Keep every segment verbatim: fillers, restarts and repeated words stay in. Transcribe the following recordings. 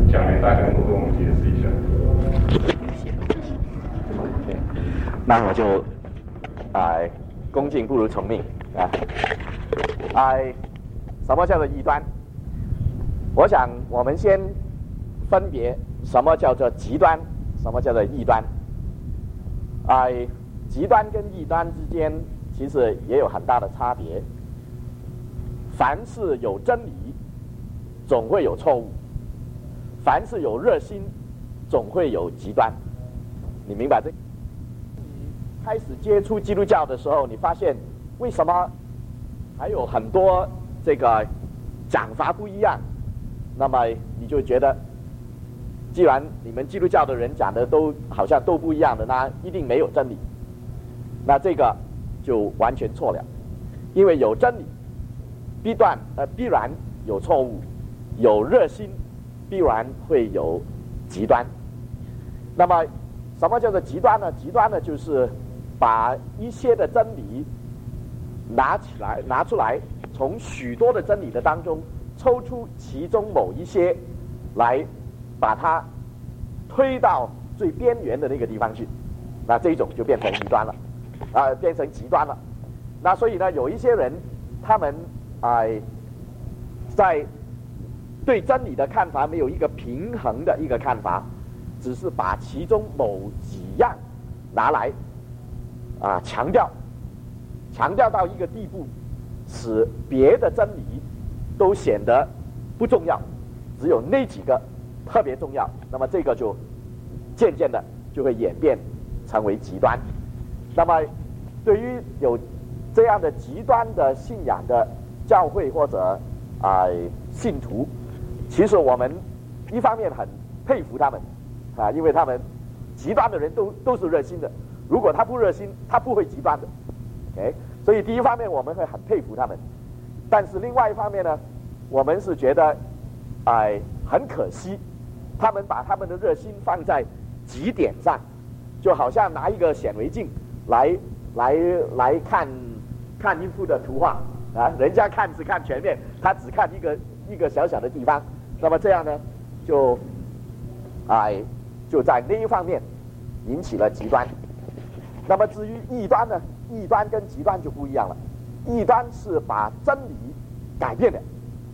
讲年大概能够跟我们解释一下。 那我就啊、呃，恭敬不如从命啊。啊、呃，什么叫做异端？我想我们先分别什么叫做极端，什么叫做异端。啊、呃，极端跟异端之间其实也有很大的差别。凡是有真理，总会有错误；凡是有热心，总会有极端。你明白这？开始接触基督教的时候，你发现为什么还有很多这个讲法不一样？那么你就觉得，既然你们基督教的人讲的都好像都不一样的，那一定没有真理。那这个就完全错了，因为有真理，必断呃必然有错误，有热心，必然会有极端。那么什么叫做极端呢？极端呢，就是把一些的真理拿起来拿出来，从许多的真理的当中抽出其中某一些来把它推到最边缘的那个地方去，那这种就变成异端了，啊、呃，变成极端了。那所以呢，有一些人他们啊、呃，在对真理的看法没有一个平衡的一个看法，只是把其中某几样拿来啊、呃、强调，强调到一个地步，使别的真理都显得不重要，只有那几个特别重要。那么这个就渐渐的就会演变成为极端。那么对于有这样的极端的信仰的教会或者啊、呃、信徒，其实我们一方面很佩服他们啊，因为他们极端的人都都是热心的，如果他不热心，他不会极端的。OK， 所以第一方面我们会很佩服他们，但是另外一方面呢，我们是觉得哎、呃、很可惜，他们把他们的热心放在极点上，就好像拿一个显微镜来来来看看一幅的图画啊，人家看是看全面，他只看一个一个小小的地方。那么这样呢，就哎就在那一方面引起了极端。那么至于异端呢，异端跟极端就不一样了。异端是把真理改变的，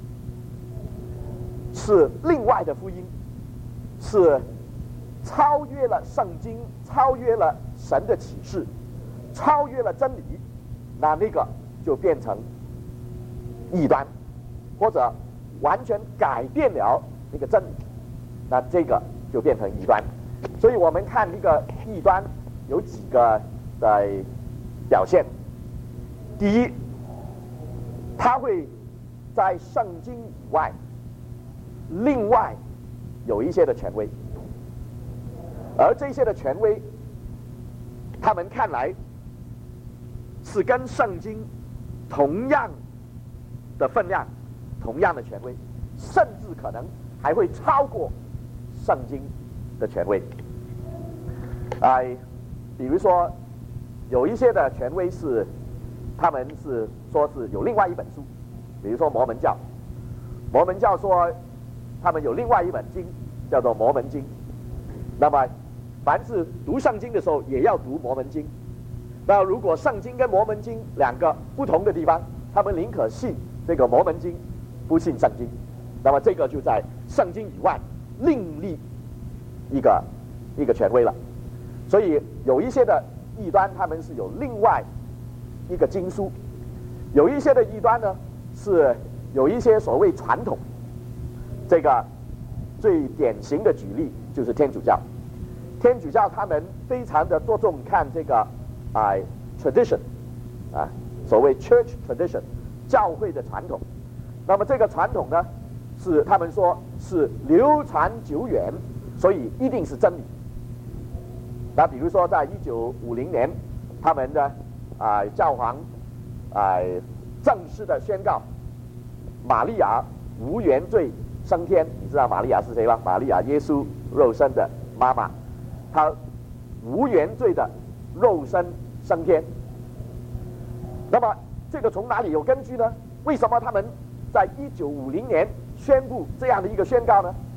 是另外的福音，是超越了圣经，超越了神的启示，超越了真理，那那个就变成异端，或者完全改变了那个真理，那这个就变成异端。所以我们看一个异端有几个的表现。第一，他会在圣经以外另外有一些的权威，而这些的权威他们看来是跟圣经同样的分量，同样的权威，甚至可能还会超过圣经的权威。哎、呃，比如说有一些的权威是他们是说是有另外一本书，比如说摩门教，摩门教说他们有另外一本经叫做摩门经，那么凡是读圣经的时候也要读摩门经。那如果圣经跟摩门经两个不同的地方，他们宁可信这个摩门经，不信圣经。那么这个就在圣经以外另立一个一个权威了。所以有一些的异端他们是有另外一个经书，有一些的异端呢是有一些所谓传统。这个最典型的举例就是天主教，天主教他们非常的着重看这个啊、呃、tradition 啊，所谓 church tradition 教会的传统。那么这个传统呢是他们说是流传久远，所以一定是真理。那比如说在一九五零年，他们的啊、呃、教皇啊、呃、正式的宣告玛利亚无原罪升天。你知道玛利亚是谁吗？玛利亚耶稣肉身的妈妈，她无原罪的肉身升天。那么这个从哪里有根据呢？为什么他们在一九五零年宣布这样的一个宣告呢？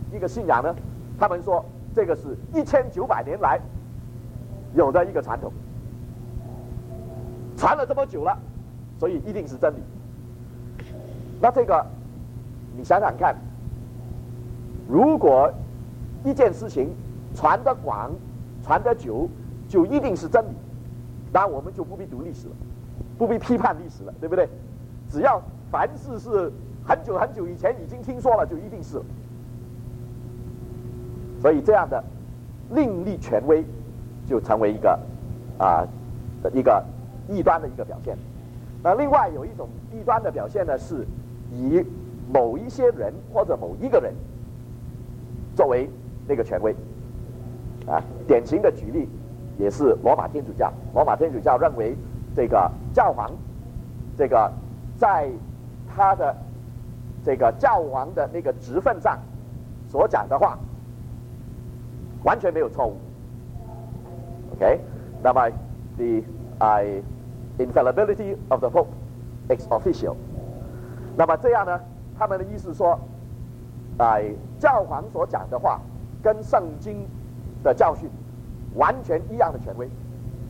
一个信仰呢？他们说这个是一千九百年来有的一个传统，传了这么久了，所以一定是真理。那这个你想想看，如果一件事情传得广、传得久，就一定是真理，那我们就不必读历史了，不必批判历史了，对不对？只要凡事是很久很久以前已经听说了，就一定是了。所以这样的另立权威，就成为一个啊的一个异端的一个表现。那另外有一种异端的表现呢，是以某一些人或者某一个人作为那个权威。啊，典型的举例也是罗马天主教。罗马天主教认为这个教皇，这个在他的这个教皇的那个职分上所讲的话，完全没有错误。OK， 那么 the I infallibility of the Pope ex officio。那么这样呢，他们的意思说，哎、呃，教皇所讲的话跟圣经的教训完全一样的权威。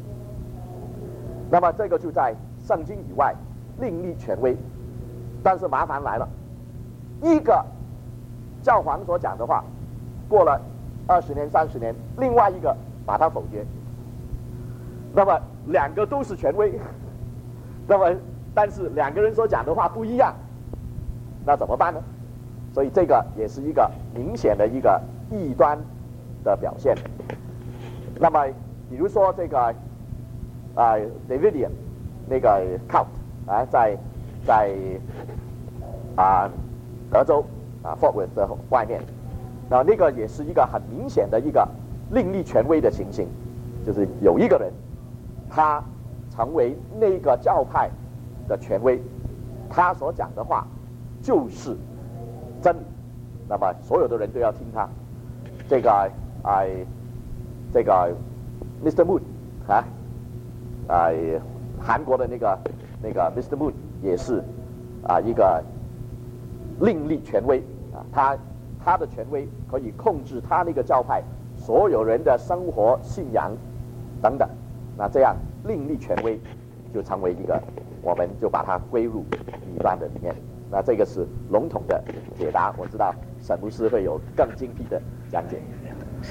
那么这个就在圣经以外另立权威。但是麻烦来了，一个教皇所讲的话，过了二十年、三十年，另外一个把它否决。那么两个都是权威，那么但是两个人所讲的话不一样，那怎么办呢？所以这个也是一个明显的一个异端的表现。那么比如说这个啊、呃、Davidian 那个 cult 啊，在在啊德州啊 Fort Worth 的外面，那那个也是一个很明显的一个另立权威的情形，就是有一个人他成为那个教派的权威，他所讲的话就是真理，那么所有的人都要听他。这个哎，这个 Mister Moon 啊，哎，韩国的那个那个 Mister Moon 也是啊一个另立权威啊，他他的权威可以控制他那个教派所有人的生活、信仰等等。那这样另立权威就成为一个，我们就把它归入异端的里面。那这个是笼统的解答，我知道沈牧师会有更精辟的讲解。 是。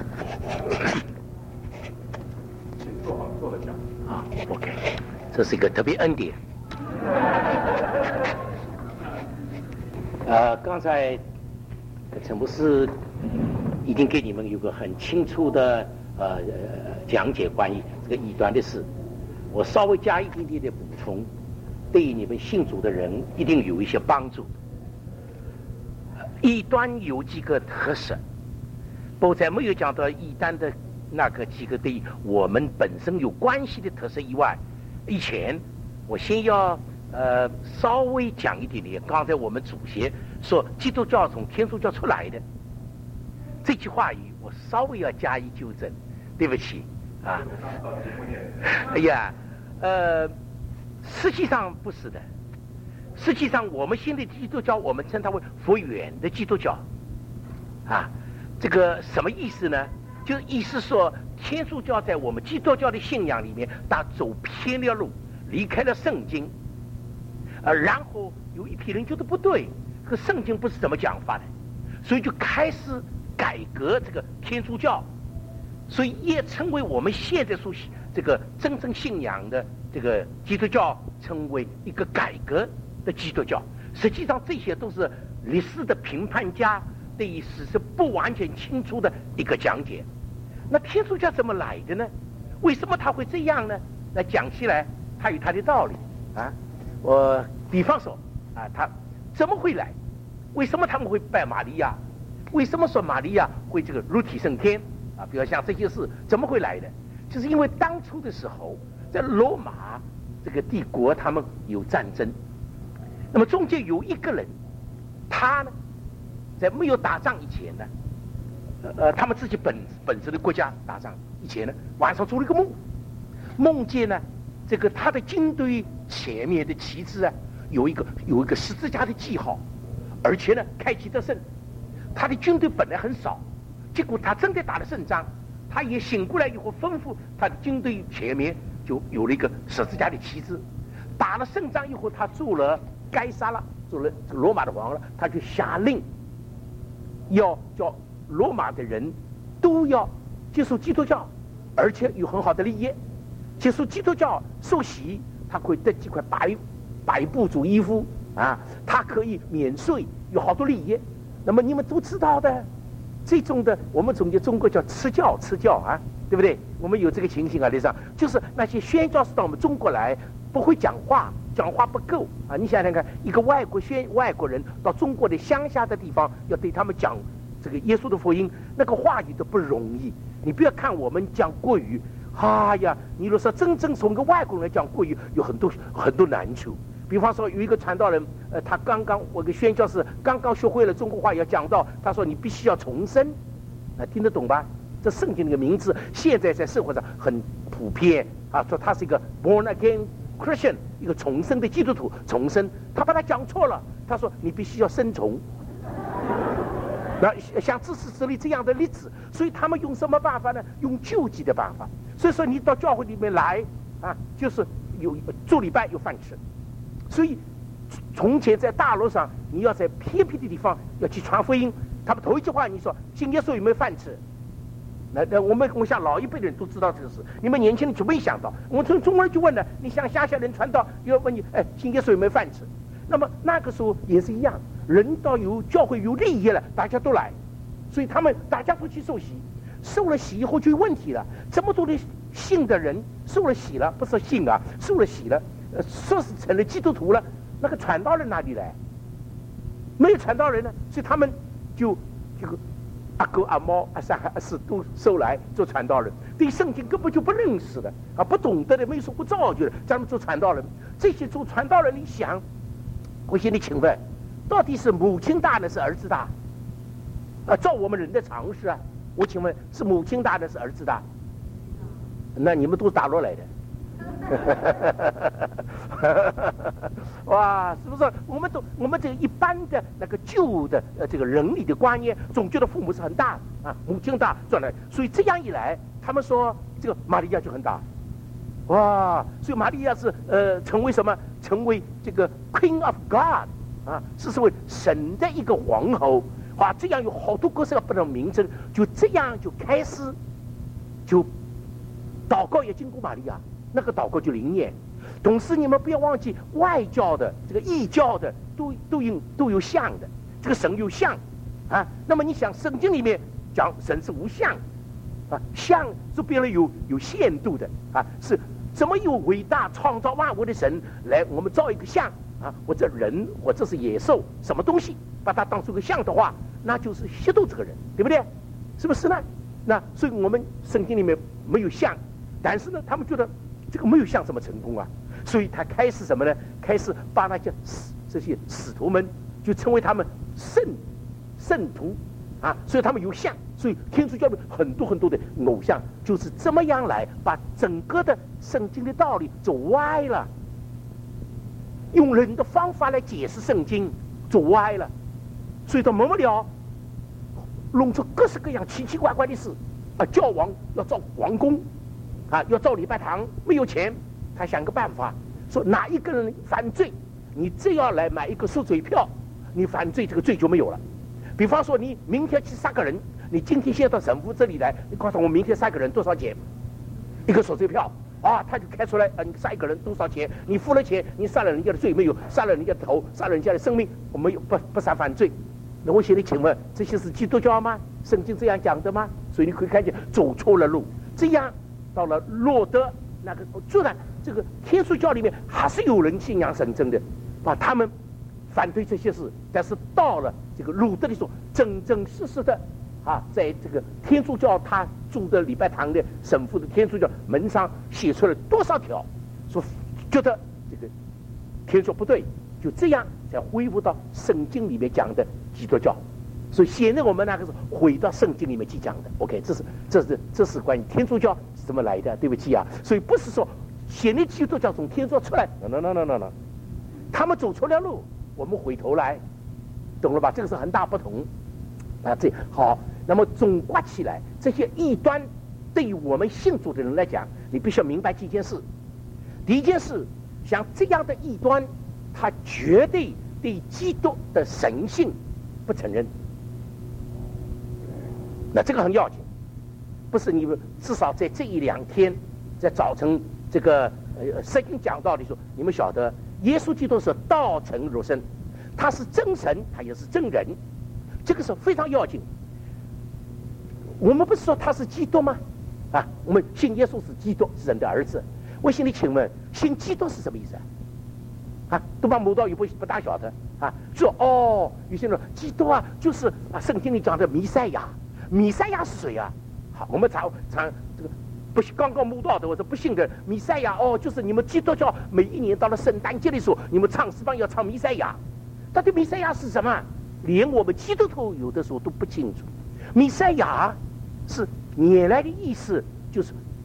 请坐好，坐得下。 啊 ，OK， 这是一个特别恩典。呃，刚才陈牧师已经给你们有个很清楚的呃讲解关于这个异端的事，我稍微加一点点的补充，对于你们信主的人一定有一些帮助。异端有几个特色，不在没有讲到异端的那个几个对我们本身有关系的特色以外，以前我先要呃稍微讲一点点。刚才我们主席说基督教从天主教出来的这句话语，我稍微要加以纠正，对不起啊。哎呀，呃，实际上不是的。实际上，我们现在基督教，我们称它为佛缘的基督教，啊，这个什么意思呢？就是意思说，天主教在我们基督教的信仰里面，它走偏了路，离开了圣经，呃，然后有一批人觉得不对，可圣经不是这么讲法的，所以就开始改革这个天主教，所以也成为我们现在所这个真正信仰的这个基督教，成为一个改革的基督教。实际上这些都是历史的评判家对于史实不完全清楚的一个讲解。那天主教怎么来的呢？为什么他会这样呢？那讲起来他有他的道理啊。我比方说啊，他怎么会来？为什么他们会拜玛利亚？为什么说玛利亚会这个入体升天啊？比如像这些事怎么会来的？就是因为当初的时候在罗马这个帝国他们有战争，那么中间有一个人，他呢在没有打仗以前呢，呃，他们自己本本身的国家打仗以前呢，晚上做了一个梦，梦见呢，这个他的军队前面的旗帜啊，有一个有一个十字架的记号，而且呢，开启得胜。 他的军队本来很少，结果他真的打了胜仗，他也醒过来以后，吩咐他的军队前面就有了一个十字架的旗帜。打了胜仗以后，他做了该杀了，做了罗马的王了，他就下令，要叫罗马的人都要接受基督教，而且有很好的利益。接受基督教受洗，他可以得几块白白布做衣服啊，他可以免税，有好多利益。那么你们都知道的，这种的我们总结中国叫吃教，吃教啊，对不对？我们有这个情形啊，历史上就是那些宣教士到我们中国来，不会讲话，讲话不够啊。你想想看，一个外国宣外国人到中国的乡下的地方，要对他们讲这个耶稣的福音，那个话语都不容易。你不要看我们讲国语，哎呀，你若说真正从个外国人来讲国语，有很多很多难处。比方说有一个传道人，呃，他刚刚我个宣教士刚刚学会了中国话，要讲到，他说你必须要重生，啊，听得懂吧？这圣经那个名字现在在社会上很普遍啊，说他是一个 born again Christian， 一个重生的基督徒，重生，他把他讲错了，他说你必须要生虫。那像自私自利这样的例子，所以他们用什么办法呢？用救济的办法。所以说你到教会里面来啊，就是有做礼拜有饭吃。所以从前在大陆上，你要在偏僻的地方要去传福音，他们头一句话你说信耶稣有没有饭吃？那那我们我想老一辈的人都知道这个事，你们年轻人就没想到。我们从中国人就问了，你向乡下人传道，要问你，哎，信耶稣有没有饭吃？那么那个时候也是一样，人到有教会有利益了，大家都来，所以他们大家都去受洗，受了洗以后就有问题了。这么多的信的人受了洗了，不是信啊，受了洗了，呃，说是成了基督徒了，那个传道人哪里来？没有传道人呢，所以他们就这个阿哥阿猫阿三阿四都收来做传道人，对圣经根本就不认识的啊，不懂得的，没受过造就的，咱们做传道人。这些做传道人，你想，我现在请问，到底是母亲大呢，是儿子大？啊，照我们人的常识啊，我请问是母亲大呢，是儿子大？那你们都是大陆来的。哇，是不是？我们都我们这个一般的那个旧的呃这个伦理的观念，总觉得父母是很大啊，母亲大转来，所以这样一来，他们说这个玛利亚就很大。哇，所以玛利亚是呃成为什么？成为这个 Queen of God 啊，是成为神的一个皇后。哇，这样有好多各式各样的名称，就这样就开始就祷告也经过玛利亚。那个祷告就灵验。同时你们不要忘记，外教的这个异教的都都有都有像的，这个神有像啊。那么你想圣经里面讲神是无相啊，像是变了有有限度的啊，是怎么有伟大创造万物的神来我们造一个像啊，或者人或者是野兽什么东西把它当做个像的话，那就是亵渎这个人，对不对？是不是呢？那所以我们圣经里面没有像，但是呢他们觉得这个没有像这么成功啊，所以他开始什么呢？开始把那些这些使徒们就称为他们圣圣徒啊，所以他们有像，所以天主教的很多很多的偶像就是这么样来把整个的圣经的道理走歪了，用人的方法来解释圣经走歪了，所以到末了弄出各式各样奇奇怪怪的事啊，教皇要造皇宫。啊，要造礼拜堂，没有钱，他想个办法，说哪一个人犯罪，你只要来买一个赎罪票，你犯罪这个罪就没有了。比方说，你明天去杀个人，你今天先到神父这里来，你告诉我明天杀个人多少钱，一个赎罪票啊，他就开出来啊，你杀一个人多少钱？你付了钱，你杀了人家的罪没有？杀了人家的头，杀了人家的生命，我们有不不杀犯罪。那我现在请问，这些是基督教吗？圣经这样讲的吗？所以你可以看见走错了路，这样。到了洛德那个，虽然这个天主教里面还是有人信仰神真的，啊，他们反对这些事，但是到了这个鲁德的时候，真真实实的啊，在这个天主教他住的礼拜堂的神父的天主教门上写出了多少条，说觉得这个天主不对，就这样才恢复到圣经里面讲的基督教。所以现在我们那个是回到圣经里面去讲的 ，OK， 这是这是这是关于天主教是怎么来的，对不起啊。所以不是说现在基督教从天主教出来 ，no no no no no， 他们走错了路，我们回头来，懂了吧？这个是很大不同。 啊，这好。那么总括起来，这些异端对于我们信主的人来讲，你必须要明白几件事。第一件事，像这样的异端，他绝对对基督的神性不承认。那这个很要紧，不是你们至少在这一两天，在早晨这个呃圣经讲道的时候，你们晓得耶稣基督是道成肉身，他是真神，他也是真人，这个是非常要紧。我们不是说他是基督吗？啊，我们信耶稣是基督，是神的儿子。我心里请问，信基督是什么意思啊？啊，东方某道也不不大晓得啊。说哦，有些人说基督啊，就是啊，圣经里讲的弥赛亚。弥赛亚是谁啊？好，我们常常这个不刚刚慕道的，我说不信的弥赛亚哦，就是你们基督教每一年到了圣诞节的时候，你们唱诗班要唱弥赛亚。到底弥赛亚是什么？连我们基督徒有的时候都不清楚。弥赛亚是原来的意思就是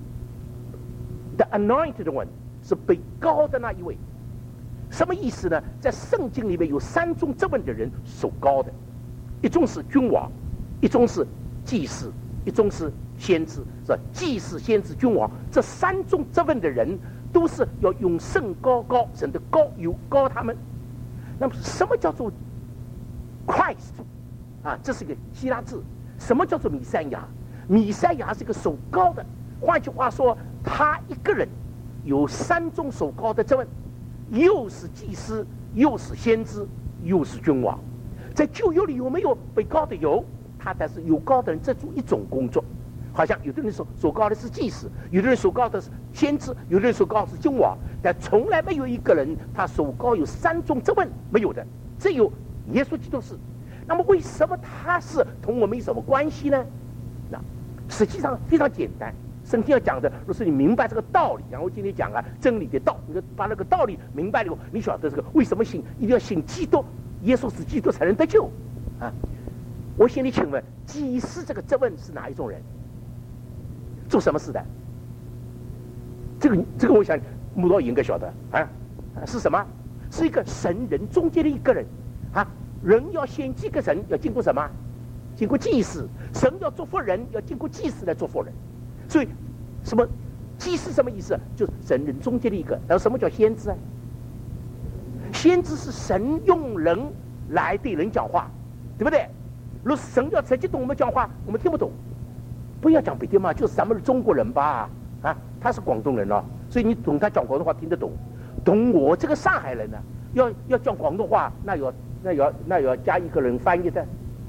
the anointed one， 是被膏的那一位。什么意思呢？在圣经里面有三种质问的人受膏的，一种是君王，一种是祭司，一种是先知。是祭司、先知、君王这三种质问的人，都是要用圣膏膏，神的膏油膏他们。那么什么叫做 Christ 啊？这是一个希腊字。什么叫做弥赛亚？弥赛亚是一个受膏的。换句话说，他一个人有三种受膏的质问，又是祭司，又是先知，又是君王。在旧约里有没有被膏的？有，他但是有膏的人只做一种工作。好像有的人所所膏的是祭司，有的人所膏的是先知，有的人所膏的是君王，但从来没有一个人他所膏有三种质问，没有的，只有耶稣基督是。那么为什么他是同我们有什么关系呢？那实际上非常简单，圣经要讲的，若是你明白这个道理，然后今天讲啊真理的道，你把那个道理明白了以后，你晓得这个为什么信一定要信基督，耶稣是基督才能得救啊！我心里请问，祭司这个质问是哪一种人？做什么事的？这个这个，我想慕道应该晓得啊，是什么？是一个神人中间的一个人啊。人要先几个神，要经过什么？经过祭司。神要祝福人，要经过祭司来祝福人。所以，什么祭司什么意思？就是神人中间的一个。然后什么叫先知啊？先知是神用人来对人讲话，对不对？如果神要直接对我们讲话，我们听不懂。不要讲别的嘛，就是咱们是中国人吧？啊，他是广东人哦，所以你懂他讲广东话听得懂。懂我这个上海人呢，要要讲广东话，那要那要那要加一个人翻译的。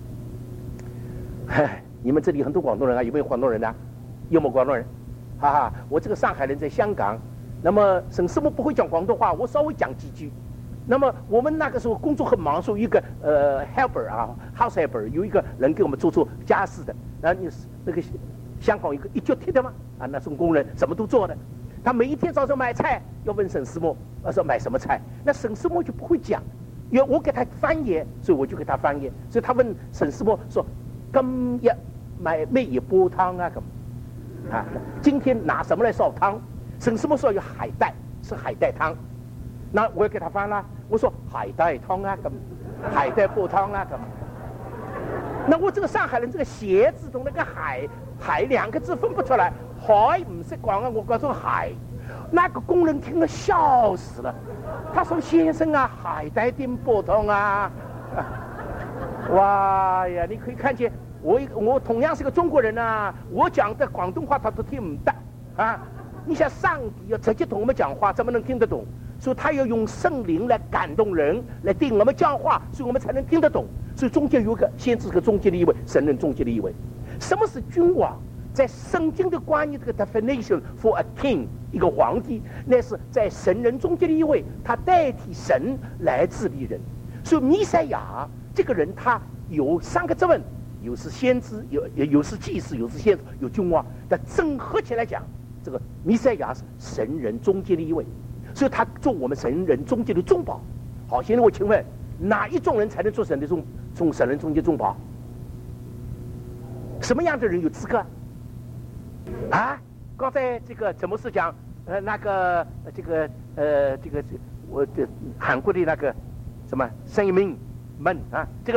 唉，你们这里很多广东人啊，有没有广东人啊？有没有广东人？哈哈，我这个上海人在香港，那么沈师傅不会讲广东话，我稍微讲几句。那么我们那个时候工作很忙，所以一个呃 helper 啊 house helper 有一个人给我们做做家事的。然后你那个香港有一个一脚踢的嘛啊，那种工人什么都做的。他每一天早上买菜要问沈师傅，呃说买什么菜，那沈师傅就不会讲，因为我给他翻译，所以我就给他翻译。所以他问沈师傅说：“今日买咩嘢煲汤啊？”咁啊，今天拿什么来烧汤？沈师傅说有海带，是海带汤。那我也给他翻啦，我说海带汤啊，咁海带煲汤啊，咁。那我这个上海人，这个鞋字同那个海海两个字分不出来，海唔识讲啊，我告诉海，那个工人听了笑死了。他说：“先生啊，海带丁煲汤啊！”哇呀，你可以看见我我同样是个中国人啊，我讲的广东话他都听唔得啊。你想上帝要直接同我们讲话，怎么能听得懂？所以他要用圣灵来感动人，来对我们讲话，所以我们才能听得懂。所以中间有一个先知和中间的一位，神人中间的一位。什么是君王？在圣经的关于这个 definition for a king， 一个皇帝，那是在神人中间的一位，他代替神来治理人。所以弥赛亚这个人，他有三个质问，有是先知，有有是祭司，有是先知，有君王。但整合起来讲，这个弥赛亚是神人中间的一位。所以他做我们神人中间的中保。好，现在我请问，哪一种人才能做神的中从神人中间中保？什么样的人有资格？啊，刚才这个怎么是讲呃那个这个呃这个我的韩国的那个什么生命们啊，这个人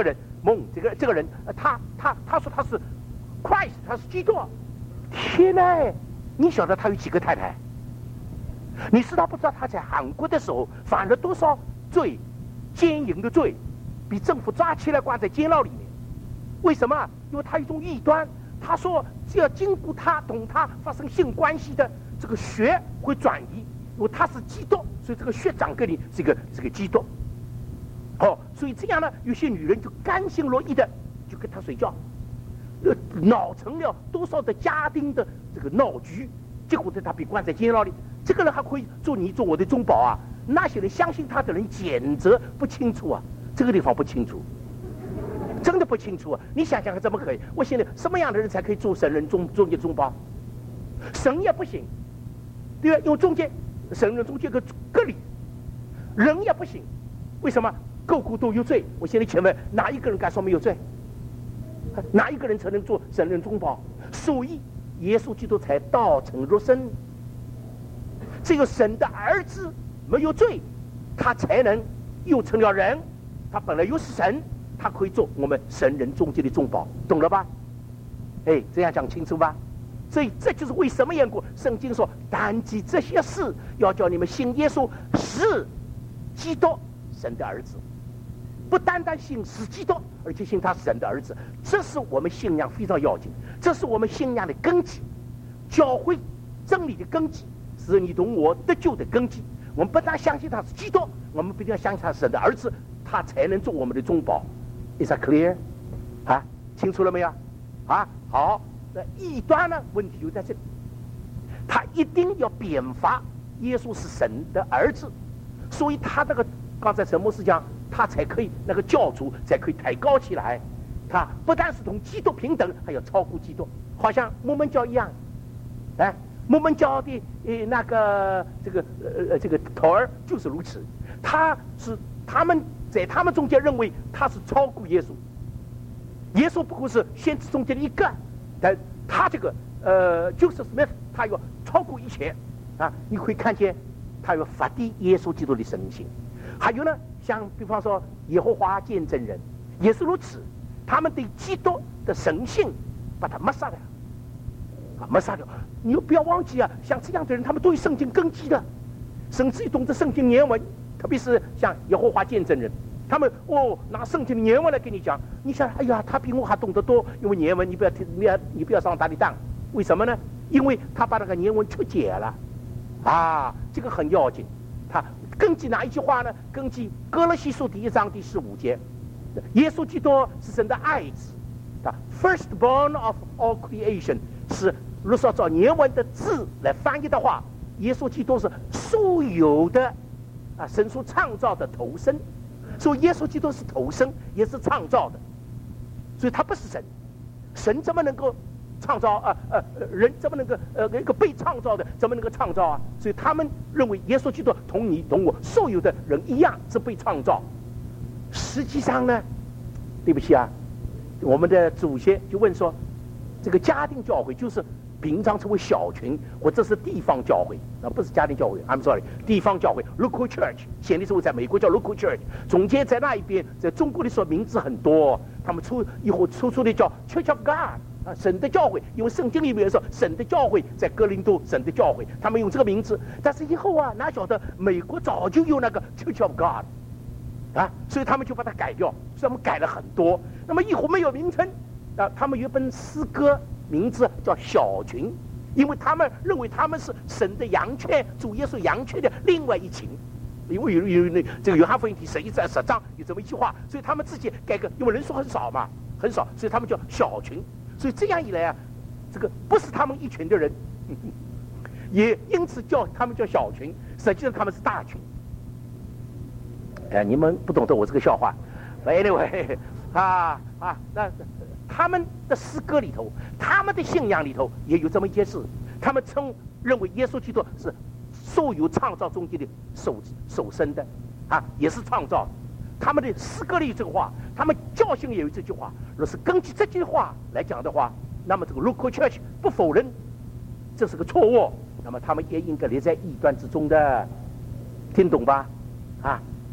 梦这个这个人，呃他他他说他是 Christ， 他是基督。天哪！你晓得他有几个太太？你知道不知道他在韩国的时候犯了多少罪？奸淫的罪，被政府抓起来关在监牢里面。为什么？因为他有一种异端，他说只要经过他同他发生性关系的这个血会转移，因为他是基督，所以这个血长给你这个这个基督。哦，所以这样呢，有些女人就甘心乐意的就跟他睡觉，呃，闹成了多少的家庭的这个闹剧，结果在他被关在监牢里。这个人还可以做你做我的中保啊！那些人相信他的人简直不清楚啊，这个地方不清楚，真的不清楚啊！你想想看，怎么可以？我现在什么样的人才可以做神人中中间中保？神也不行，对吧？因为中间神人中间有个隔离，人也不行，为什么？个个都有罪。我现在请问，哪一个人敢说没有罪？哪一个人才能做神人中保？所以耶稣基督才道成肉身，只有神的儿子没有罪，他才能又成了人。他本来又是神，他可以做我们神人中间的中保，懂了吧？哎，这样讲清楚吧？所以这就是为什么缘故，圣经说单记这些事，要叫你们信耶稣是基督，神的儿子。不单单信是基督，而且信他是神的儿子，这是我们信仰非常要紧，这是我们信仰的根基，教会真理的根基，是你同我得救的根基。我们不但相信他是基督，我们必须要相信他是神的儿子，他才能做我们的中保。Is that clear？ 啊，清楚了没有？啊，好。那异端呢？问题就在这里，他一定要编发耶稣是神的儿子，所以他那个刚才陈牧师讲，他才可以那个教主才可以抬高起来，他不但是同基督平等，还要超过基督，好像摩门教一样。哎，摩门教的呃那个这个呃呃这个头儿就是如此，他是他们在他们中间认为他是超过耶稣，耶稣不过是先知中间的一个，但他这个呃Joseph Smith他要超过一切啊！你可以看见他要发地耶稣基督的神性。还有呢，像比方说耶和华见证人也是如此，他们对基督的神性把他抹杀了啊，抹杀掉。你又不要忘记啊，像这样的人，他们都有圣经根基的，甚至于懂得圣经原文，特别是像耶和华见证人，他们哦拿圣经的原文来跟你讲，你想，哎呀，他比我还懂得多，因为原文你不要听，你要你不要上他的当，为什么呢？因为他把那个原文曲解了，啊，这个很要紧。他根据哪一句话呢？根据哥罗西书第一章第十五节，耶稣基督是神的爱子，他 firstborn of all creation 是。如果照原文的字来翻译的话，耶稣基督是所有的啊神所创造的头生，所以耶稣基督是头生，也是创造的，所以他不是神，神怎么能够创造啊呃人怎么能够呃一个被创造的怎么能够创造啊？所以他们认为耶稣基督同你同我所有的人一样是被创造。实际上呢，对不起啊，我们的祖先就问说，这个家庭教会就是平常成为小群，或者是地方教会，啊，不是家庭教会 ，I'm sorry， 地方教会 （local church）。现在时候在美国叫 local church， 中间在那一边，在中国的时候名字很多，他们出以后出出的叫 Church of God 啊，神的教会，因为圣经里面说神的教会在哥林多，神的教会，他们用这个名字。但是以后啊，哪晓得美国早就有那个 Church of God 啊，所以他们就把它改掉，所以他们改了很多。那么以后没有名称啊，他们有一本诗歌。名字叫小群，因为他们认为他们是神的羊圈，主耶稣羊圈的另外一群。因为有有那这个约翰福音第十一章十章有这么一句话，所以他们自己改革，因为人数很少嘛，很少，所以他们叫小群。所以这样一来啊，这个不是他们一群的人，呵呵也因此叫他们叫小群，实际上他们是大群。哎，你们不懂得我这个笑话 ，anyway， 啊啊那。他们的诗歌里头，他们的信仰里头也有这么一件事，他们称认为耶稣基督是所有创造中间的首首生的，啊，也是创造。他们的诗歌里有这个话，他们教训也有这句话。若是根据这句话来讲的话，那么这个 local church 不否认这是个错误，那么他们也应该列在异端之中的，听懂吧？啊，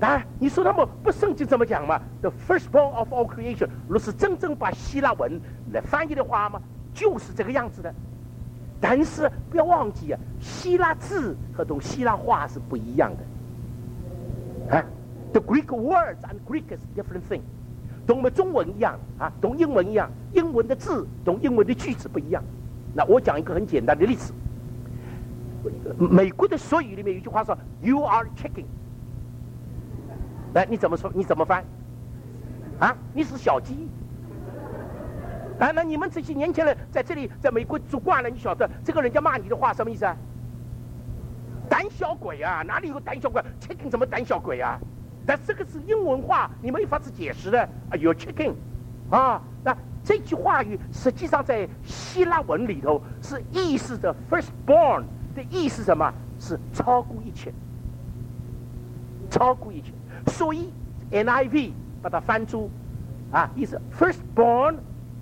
当然，你说他们不圣经怎么讲嘛 ？The firstborn of all creation， 若是真正把希腊文来翻译的话嘛，就是这个样子的。但是不要忘记啊，希腊字和懂希腊话是不一样的。啊 ，The Greek words and Greek is different thing。懂我们中文一样啊，懂英文一样，英文的字懂英文的句子不一样。那我讲一个很简单的例子，美国的所语里面有一句话说 "You are chicken"， 来，你怎么说？你怎么翻？啊，你是小鸡。啊，那你们这些年轻人在这里，在美国住惯了，你晓得这个人家骂你的话什么意思啊？胆小鬼啊，哪里有胆小鬼 ？chicken 怎么胆小鬼啊？但这个是英文话，你没法子解释的。啊，有 chicken， 啊，那这句话语实际上在希腊文里头是意思着 firstborn 的意思，什么是超过一切，超过一切。所以 N I V 把它翻出啊，意思 firstborn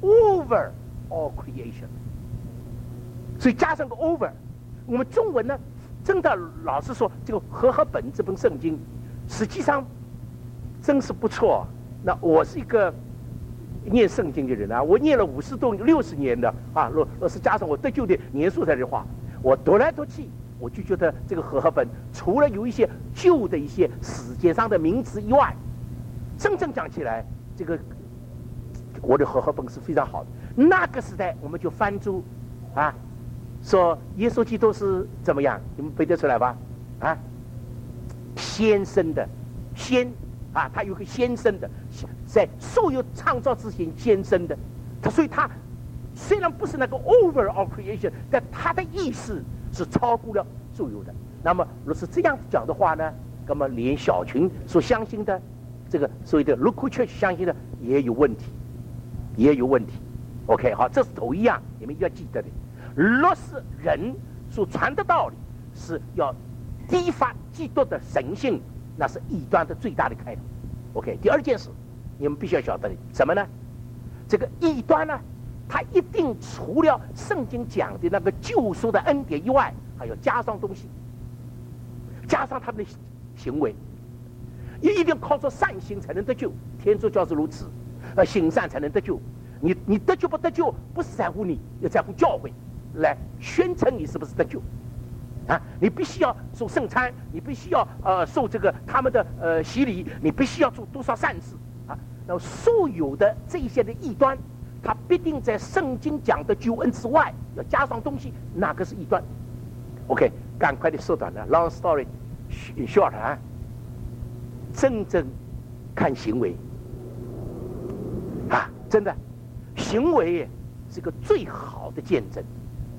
over all creation， 所以加上个 over。我们中文呢，真的老实说，这个和合本这本圣经。实际上，真是不错。那我是一个念圣经的人啊，我念了五十多六十年的啊，若若是加上我得救的年数在的话，我读来读去，我就觉得这个和合本除了有一些旧的一些史节上的名词以外，真正讲起来，这个我的和合本是非常好的。那个时代我们就翻出啊，说耶稣基督是怎么样，你们背得出来吧？啊？先生的先啊，他有个先生的，在所有创造之前先生的，他所以他虽然不是那个 over all creation， 但他的意思是超过了所有的。那么若是这样讲的话呢，那么连小群所相信的这个所谓的 local church 相信的也有问题，也有问题。OK， 好，这是头一样，你们一定要记得的。若是人所传的道理是要激发基督的神性，那是异端的最大的开头。OK， 第二件事，你们必须要晓得的什么呢？这个异端呢，它一定除了圣经讲的那个救赎的恩典以外，还要加上东西，加上他们的行为，也一定靠着善行才能得救。天主教是如此，呃，行善才能得救。你你得救不得救，不是在乎你，要在乎教会来宣称你是不是得救。啊，你必须要受圣餐，你必须要呃受这个他们的呃洗礼，你必须要做多少善事啊？那么所有的这一些的异端，它必定在圣经讲的救恩之外，要加上东西，哪个是异端 ？OK， 赶快的缩短了 ，long story short 啊，真正看行为啊，真的行为是个最好的见证。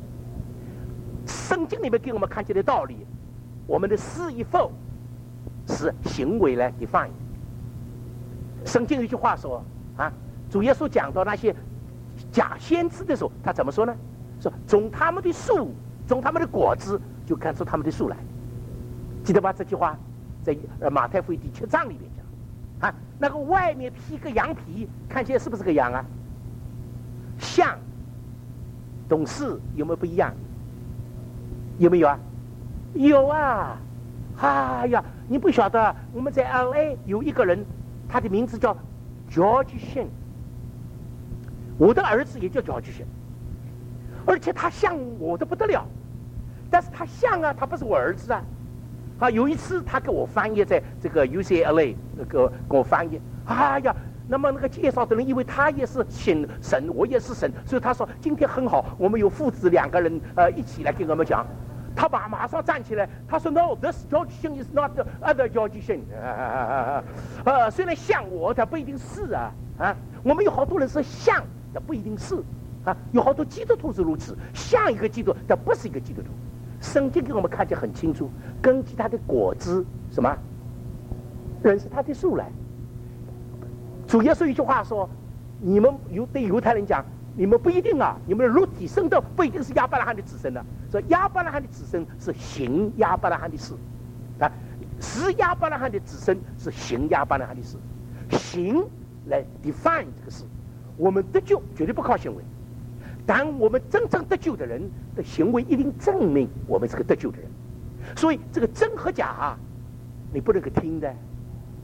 圣经里面给我们看见的道理，我们的是与否是行为来 define。圣经有一句话说啊，主耶稣讲到那些假先知的时候，他怎么说呢？说从他们的树，从他们的果子就看出他们的树来。记得吧？这句话在马太福音第七章里面讲啊，那个外面披个羊皮，看起来是不是个羊啊？像懂事有没有不一样？有没有啊？有啊！哎呀，你不晓得，我们在 L A 有一个人，他的名字叫 George Shin， 我的儿子也叫 George Shin， 而且他像我的不得了，但是他像啊，他不是我儿子啊。啊，有一次他给我翻译，在这个 U C L A 那个给我翻译，哎呀。那么那个介绍的人，因为他也是神，神我也是神，所以他说今天很好，我们有父子两个人呃一起来跟我们讲。他马马上站起来，他说 No, this George Shin is not the other George Shin。呃，虽然像我，但不一定是啊啊。我们有好多人是像，但不一定是啊。有好多基督徒是如此，像一个基督，但不是一个基督徒。圣经给我们看得很清楚，根据他的果子，什么认识他的树来。主耶稣一句话说：“你们犹对犹太人讲，你们不一定啊，你们的肉体生的不一定是亚伯拉罕的子孙的。说亚伯拉罕的子孙是行亚伯拉罕的事，啊，是亚伯拉罕的子孙是行亚伯拉罕的事，行来 define 这个事。我们得救绝对不靠行为，但我们真正得救的人的行为一定证明我们是个得救的人。所以这个真和假啊，你不能够听的。”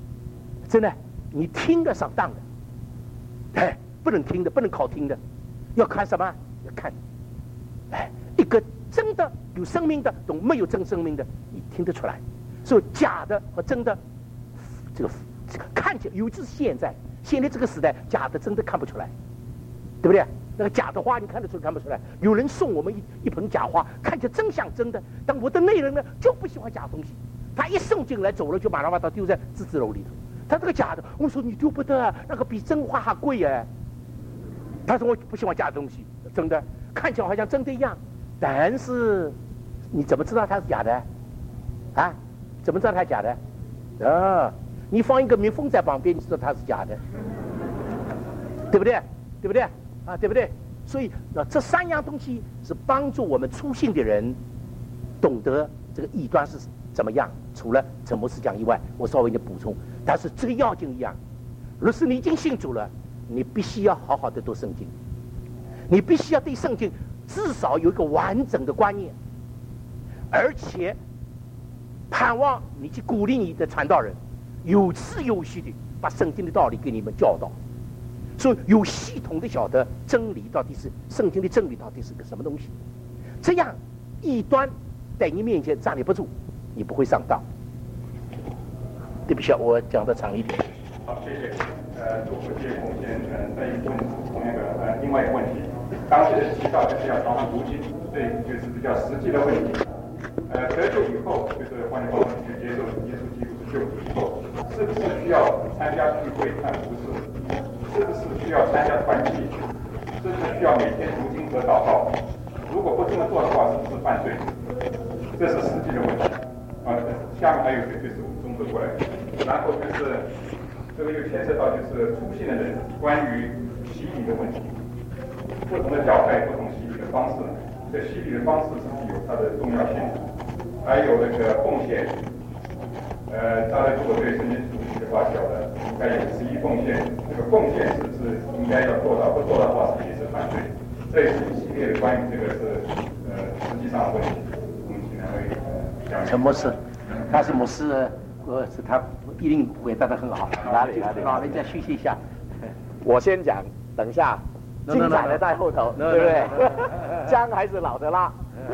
真的，你听的上当的，哎，不能听的，不能靠听的，要看什么？要看，哎，一个真的有生命的，懂没有真生命的，你听得出来。所以假的和真的，这个这个看起来，尤其是现在，现在这个时代，假的真的看不出来，对不对？那个假的花你看得出看不出来？有人送我们一一盆假花，看起来真像真的，但我的内人呢就不喜欢假东西，他一送进来走了就马上把它丢在自制楼里头。他这个假的，我说你丢不得啊，那个比真花还贵哎。他说我不喜欢假东西，真的看起来好像真的一样，但是你怎么知道它是假的？啊？怎么知道它是假的？啊，你放一个蜜蜂在旁边，你知道它是假的，对不对？对不对？啊，对不对？所以那这三样东西是帮助我们初信的人懂得这个异端是怎么样。除了陈牧师讲以外，我稍微的补充，但是最要紧一样，若是你已经信主了，你必须要好好的读圣经，你必须要对圣经至少有一个完整的观念，而且盼望你去鼓励你的传道人有次有序的把圣经的道理给你们教导。所以有系统的晓得真理到底是圣经的真理到底是个什么东西，这样异端在你面前站立不住，你不会上当。对不起，我讲的长一点。 好，谢谢。呃，做福界贡献，呃，再一问同样的呃另外一个问题，刚才提到就是要常常读经，这就是比较实际的问题。呃，得救以后，就是换句话说，去接受耶稣基督的救赎以后，是不是需要参加聚会看服事？是不是需要参加团契？是不是需要每天读经和祷告？如果不这么做的话，是不是犯罪？这是实际的问题。啊，下面还有一个就是我们综合过来，然后就是这个又牵涉到就是初信的人关于洗礼的问题，不同的教派不同洗礼的方式，这洗礼的方式是不是有它的重要性？还有那个奉献。呃，大家如果对圣经熟悉的话，晓得应该有十一奉献。这个奉献是不是应该要做到？不做到的话，是也是犯罪。这也是一系列的关于这个是呃实际上的问题。我们请两位呃讲。 陈牧师，他是牧师，呃，是他一定回答得很好。 哪里哪里？ 老人家休息一下。 我先讲，等下精彩的在后头，对不对？姜还是老的辣。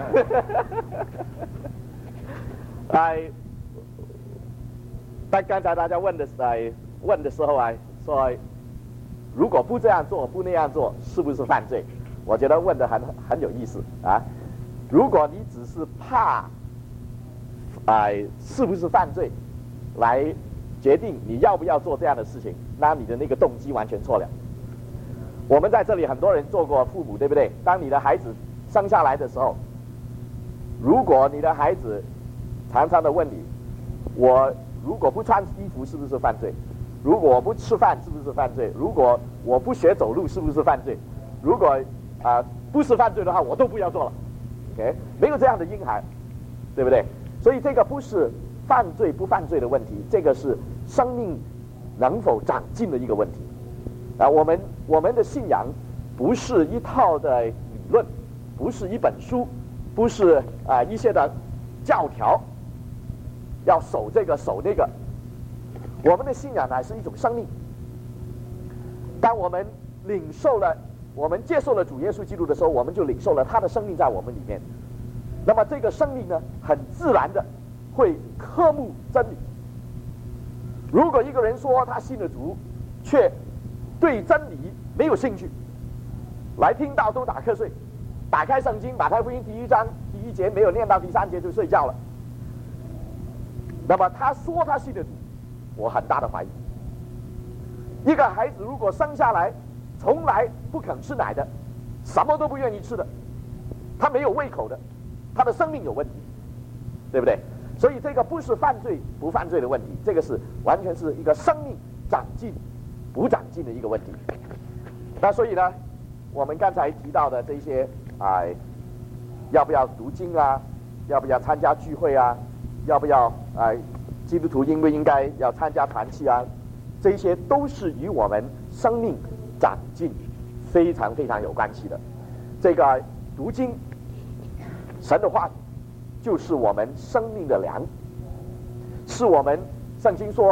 哎。但刚才大家问的在问的时候啊，说如果不这样做不那样做，是不是犯罪？我觉得问的很很有意思啊。如果你只是怕，哎、呃，是不是犯罪，来决定你要不要做这样的事情，那你的那个动机完全错了。我们在这里很多人做过父母，对不对？当你的孩子生下来的时候，如果你的孩子常常的问你，我。如果不穿衣服是不是犯罪？如果我不吃饭是不是犯罪？如果我不学走路是不是犯罪？如果啊、呃、不是犯罪的话，我都不要做了。OK， 没有这样的婴孩，对不对？所以这个不是犯罪不犯罪的问题，这个是生命能否长进的一个问题。啊，我们我们的信仰不是一套的理论，不是一本书，不是啊、呃、一些的教条。要守这个守那个，我们的信仰乃是一种生命。当我们领受了，我们接受了主耶稣基督的时候，我们就领受了他的生命在我们里面。那么这个生命呢，很自然的会科目真理。如果一个人说他信了主，却对真理没有兴趣，来听到都打瞌睡，打开圣经马太福音第一章第一节没有念到第三节就睡觉了。那么他说他信的主，我很大的怀疑。一个孩子如果生下来从来不肯吃奶的，什么都不愿意吃的，他没有胃口的，他的生命有问题，对不对？所以这个不是犯罪不犯罪的问题，这个是完全是一个生命长进不长进的一个问题。那所以呢，我们刚才提到的这些啊、哎，要不要读经啊，要不要参加聚会啊，要不要啊、呃，基督徒应不应该要参加团契啊？这些都是与我们生命长进非常非常有关系的。这个读经，神的话就是我们生命的粮，是我们圣经说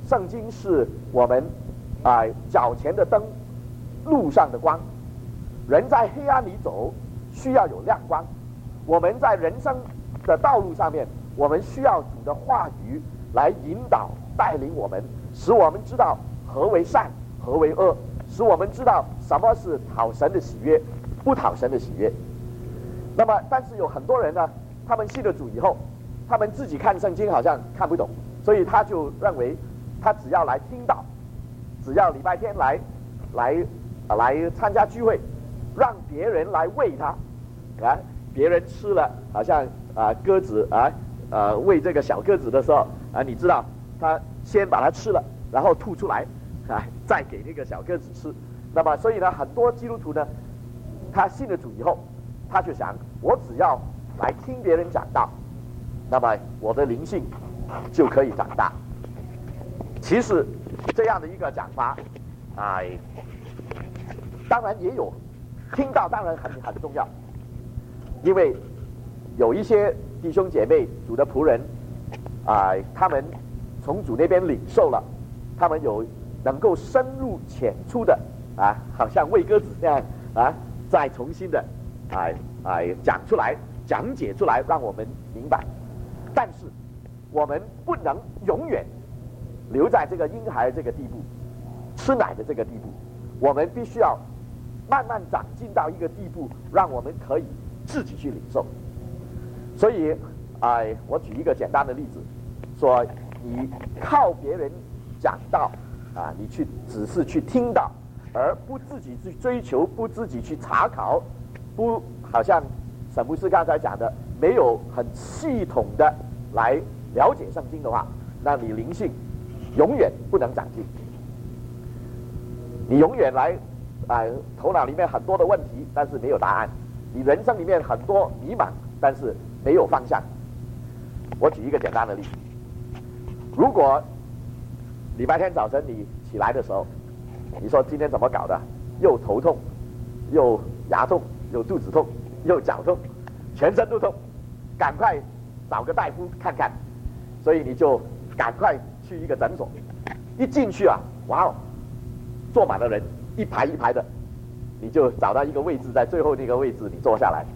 圣经是我们啊、呃、脚前的灯，路上的光。人在黑暗里走，需要有亮光。我们在人生的道路上面，我们需要主的话语来引导带领我们，使我们知道何为善，何为恶，使我们知道什么是讨神的喜悦，不讨神的喜悦。那么但是有很多人呢，他们信了主以后，他们自己看圣经好像看不懂，所以他就认为他只要来听道，只要礼拜天来来、呃、来参加聚会，让别人来喂他啊，别人吃了好像啊鸽子啊呃喂这个小鸽子的时候啊，你知道他先把它吃了，然后吐出来啊，再给那个小鸽子吃。那么所以呢，很多基督徒呢，他信了主以后，他就想我只要来听别人讲道，那么我的灵性就可以长大。其实这样的一个讲法，哎，当然也有听到，当然很很重要，因为有一些弟兄姐妹、主的仆人，啊、呃，他们从主那边领受了，他们有能够深入浅出的啊，好像喂鸽子那样啊，再重新的啊啊、呃、讲出来、讲解出来，让我们明白。但是我们不能永远留在这个婴孩这个地步，吃奶的这个地步，我们必须要慢慢长进到一个地步，让我们可以自己去领受。所以，哎、呃，我举一个简单的例子，说你靠别人讲道啊，你去只是去听到，而不自己去追求，不自己去查考，不好像沈牧师刚才讲的，没有很系统的来了解圣经的话，那你灵性永远不能长进，你永远来啊、呃，头脑里面很多的问题，但是没有答案；你人生里面很多迷茫，但是没有方向。我举一个简单的例子，如果礼拜天早晨你起来的时候，你说今天怎么搞的，又头痛，又牙痛，又肚子痛，又脚痛，全身都痛，赶快找个大夫看看。所以你就赶快去一个诊所，一进去啊，哇哦，坐满了人，一排一排的，你就找到一个位置，在最后那个位置你坐下来。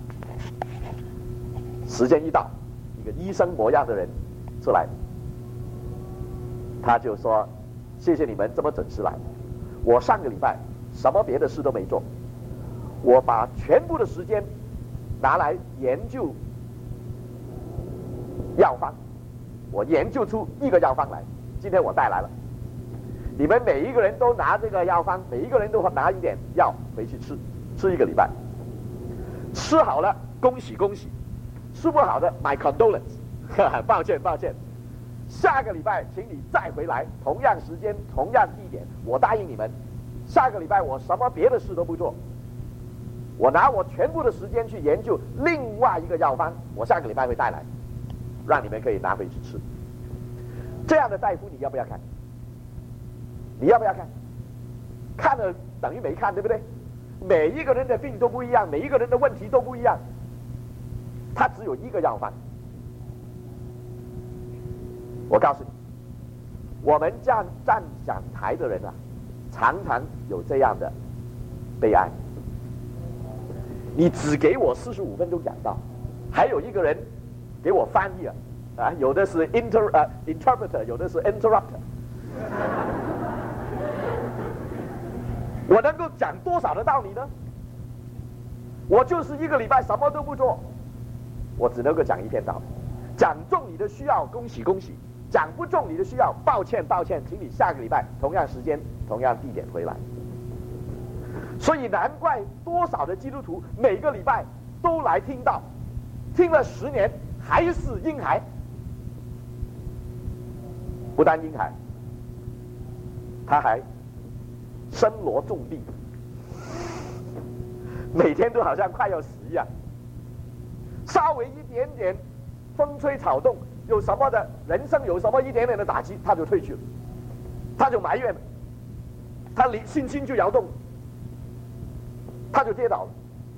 时间一到，一个医生模样的人出来，他就说：“谢谢你们这么准时来。我上个礼拜什么别的事都没做，我把全部的时间拿来研究药方，我研究出一个药方来，今天我带来了。你们每一个人都拿这个药方，每一个人都拿一点药回去吃，吃一个礼拜。吃好了，恭喜恭喜；吃不好的 ，my condolence， 抱歉抱歉。下个礼拜请你再回来，同样时间，同样地点，我答应你们。下个礼拜我什么别的事都不做，我拿我全部的时间去研究另外一个药方，我下个礼拜会带来，让你们可以拿回去吃。这样的大夫你要不要看？你要不要看？看了等于没看，对不对？每一个人的病都不一样，每一个人的问题都不一样，他只有一个药方。我告诉你，我们站站讲台的人啊，常常有这样的悲哀。你只给我四十五分钟讲道，还有一个人给我翻译了，啊，有的是 inter 呃 interpreter， 有的是 interrupter。我能够讲多少的道理呢？我就是一个礼拜什么都不做，我只能够讲一篇道。讲中你的需要，恭喜恭喜；讲不中你的需要，抱歉抱歉，请你下个礼拜同样时间、同样地点回来。所以难怪多少的基督徒每个礼拜都来听到，听了十年还是婴孩。不但婴孩，他还身罗重病，每天都好像快要死一样。稍微一点点风吹草动，有什么的人生有什么一点点的打击，他就退去了，他就埋怨了，他离信心就摇动了，他就跌倒了，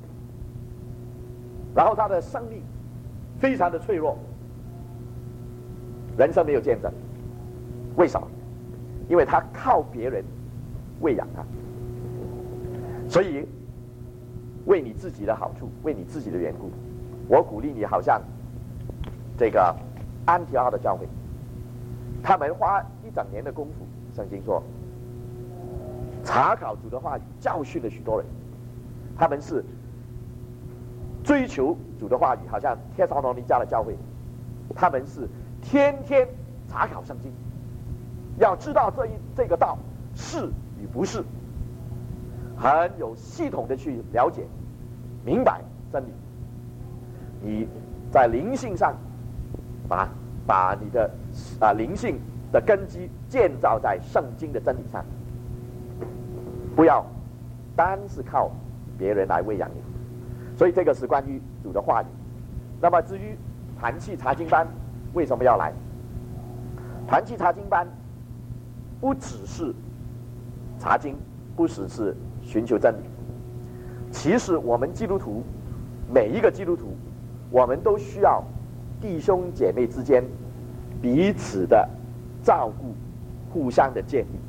然后他的生命非常的脆弱，人生没有见证。为什么？ 因为他靠别人喂养他，所以为你自己的好处，为你自己的缘故，我鼓励你，好像这个安提阿的教会，他们花一整年的功夫，圣经说查考主的话语，教训了许多人，他们是追求主的话语，好像帖撒罗尼迦的教会，他们是天天查考圣经，要知道这一这个道是与不是，很有系统的去了解明白真理。你在灵性上把把你的啊灵性的根基建造在圣经的真理上，不要单是靠别人来喂养你。所以这个是关于主的话语。那么至于团契查经班为什么要来？团契查经班不只是查经，不只是寻求真理，其实我们基督徒每一个基督徒，我们都需要弟兄姐妹之间彼此的照顾，互相的建立。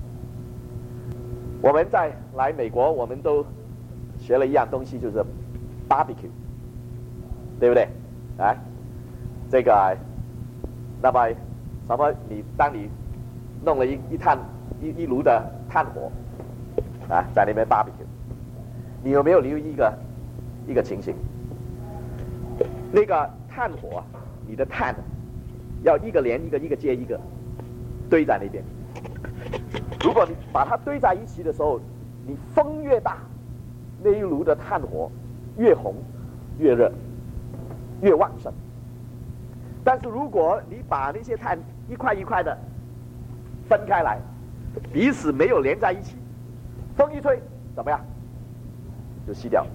我们在来美国，我们都学了一样东西，就是 barbecue， 对不对？哎，这个，那么什么？你当你弄了一一炭一一炉的炭火啊，在那边 barbecue， 你有没有留意一个一个情形？那个炭火啊，你的炭要一个连一个，一个接一个堆在那边。如果你把它堆在一起的时候，你风越大，那一炉的炭火越红、越热、越旺盛。但是如果你把那些炭一块一块的分开来，彼此没有连在一起，风一吹，怎么样？就熄掉了。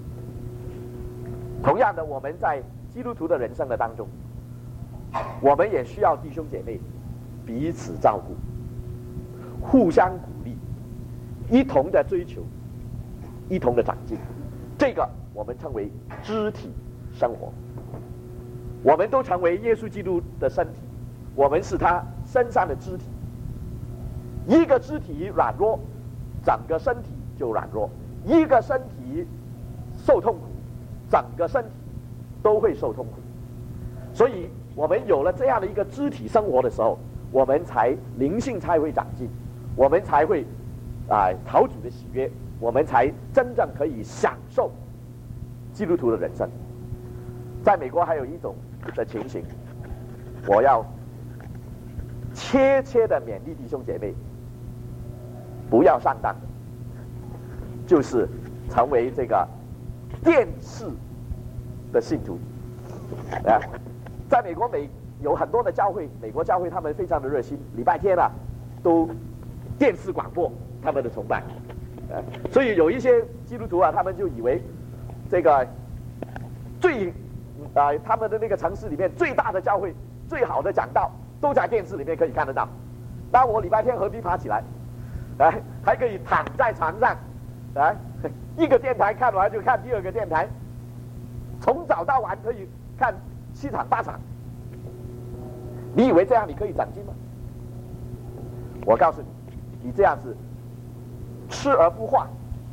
同样的，我们在基督徒的人生的当中，我们也需要弟兄姐妹彼此照顾，互相鼓励，一同的追求，一同的长进。这个我们称为肢体生活。我们都成为耶稣基督的身体，我们是他身上的肢体。一个肢体软弱，整个身体就软弱；一个身体受痛苦，整个身体都会受痛苦。所以我们有了这样的一个肢体生活的时候，我们才灵性才会长进，我们才会啊、呃、讨主的喜悦，我们才真正可以享受基督徒的人生。在美国还有一种的情形，我要切切的勉励弟兄姐妹，不要上当，就是成为这个电视的信徒啊。在美国美有很多的教会，美国教会他们非常的热心，礼拜天啊都电视广播他们的崇拜啊，所以有一些基督徒啊，他们就以为这个最啊、呃，他们的那个城市里面最大的教会、最好的讲道都在电视里面可以看得到。当我礼拜天何必爬起来，啊，还可以躺在床上，啊，一个电台看完就看第二个电台，从早到晚可以看七场八场。你以为这样你可以长进吗？我告诉你，你这样子吃而不化，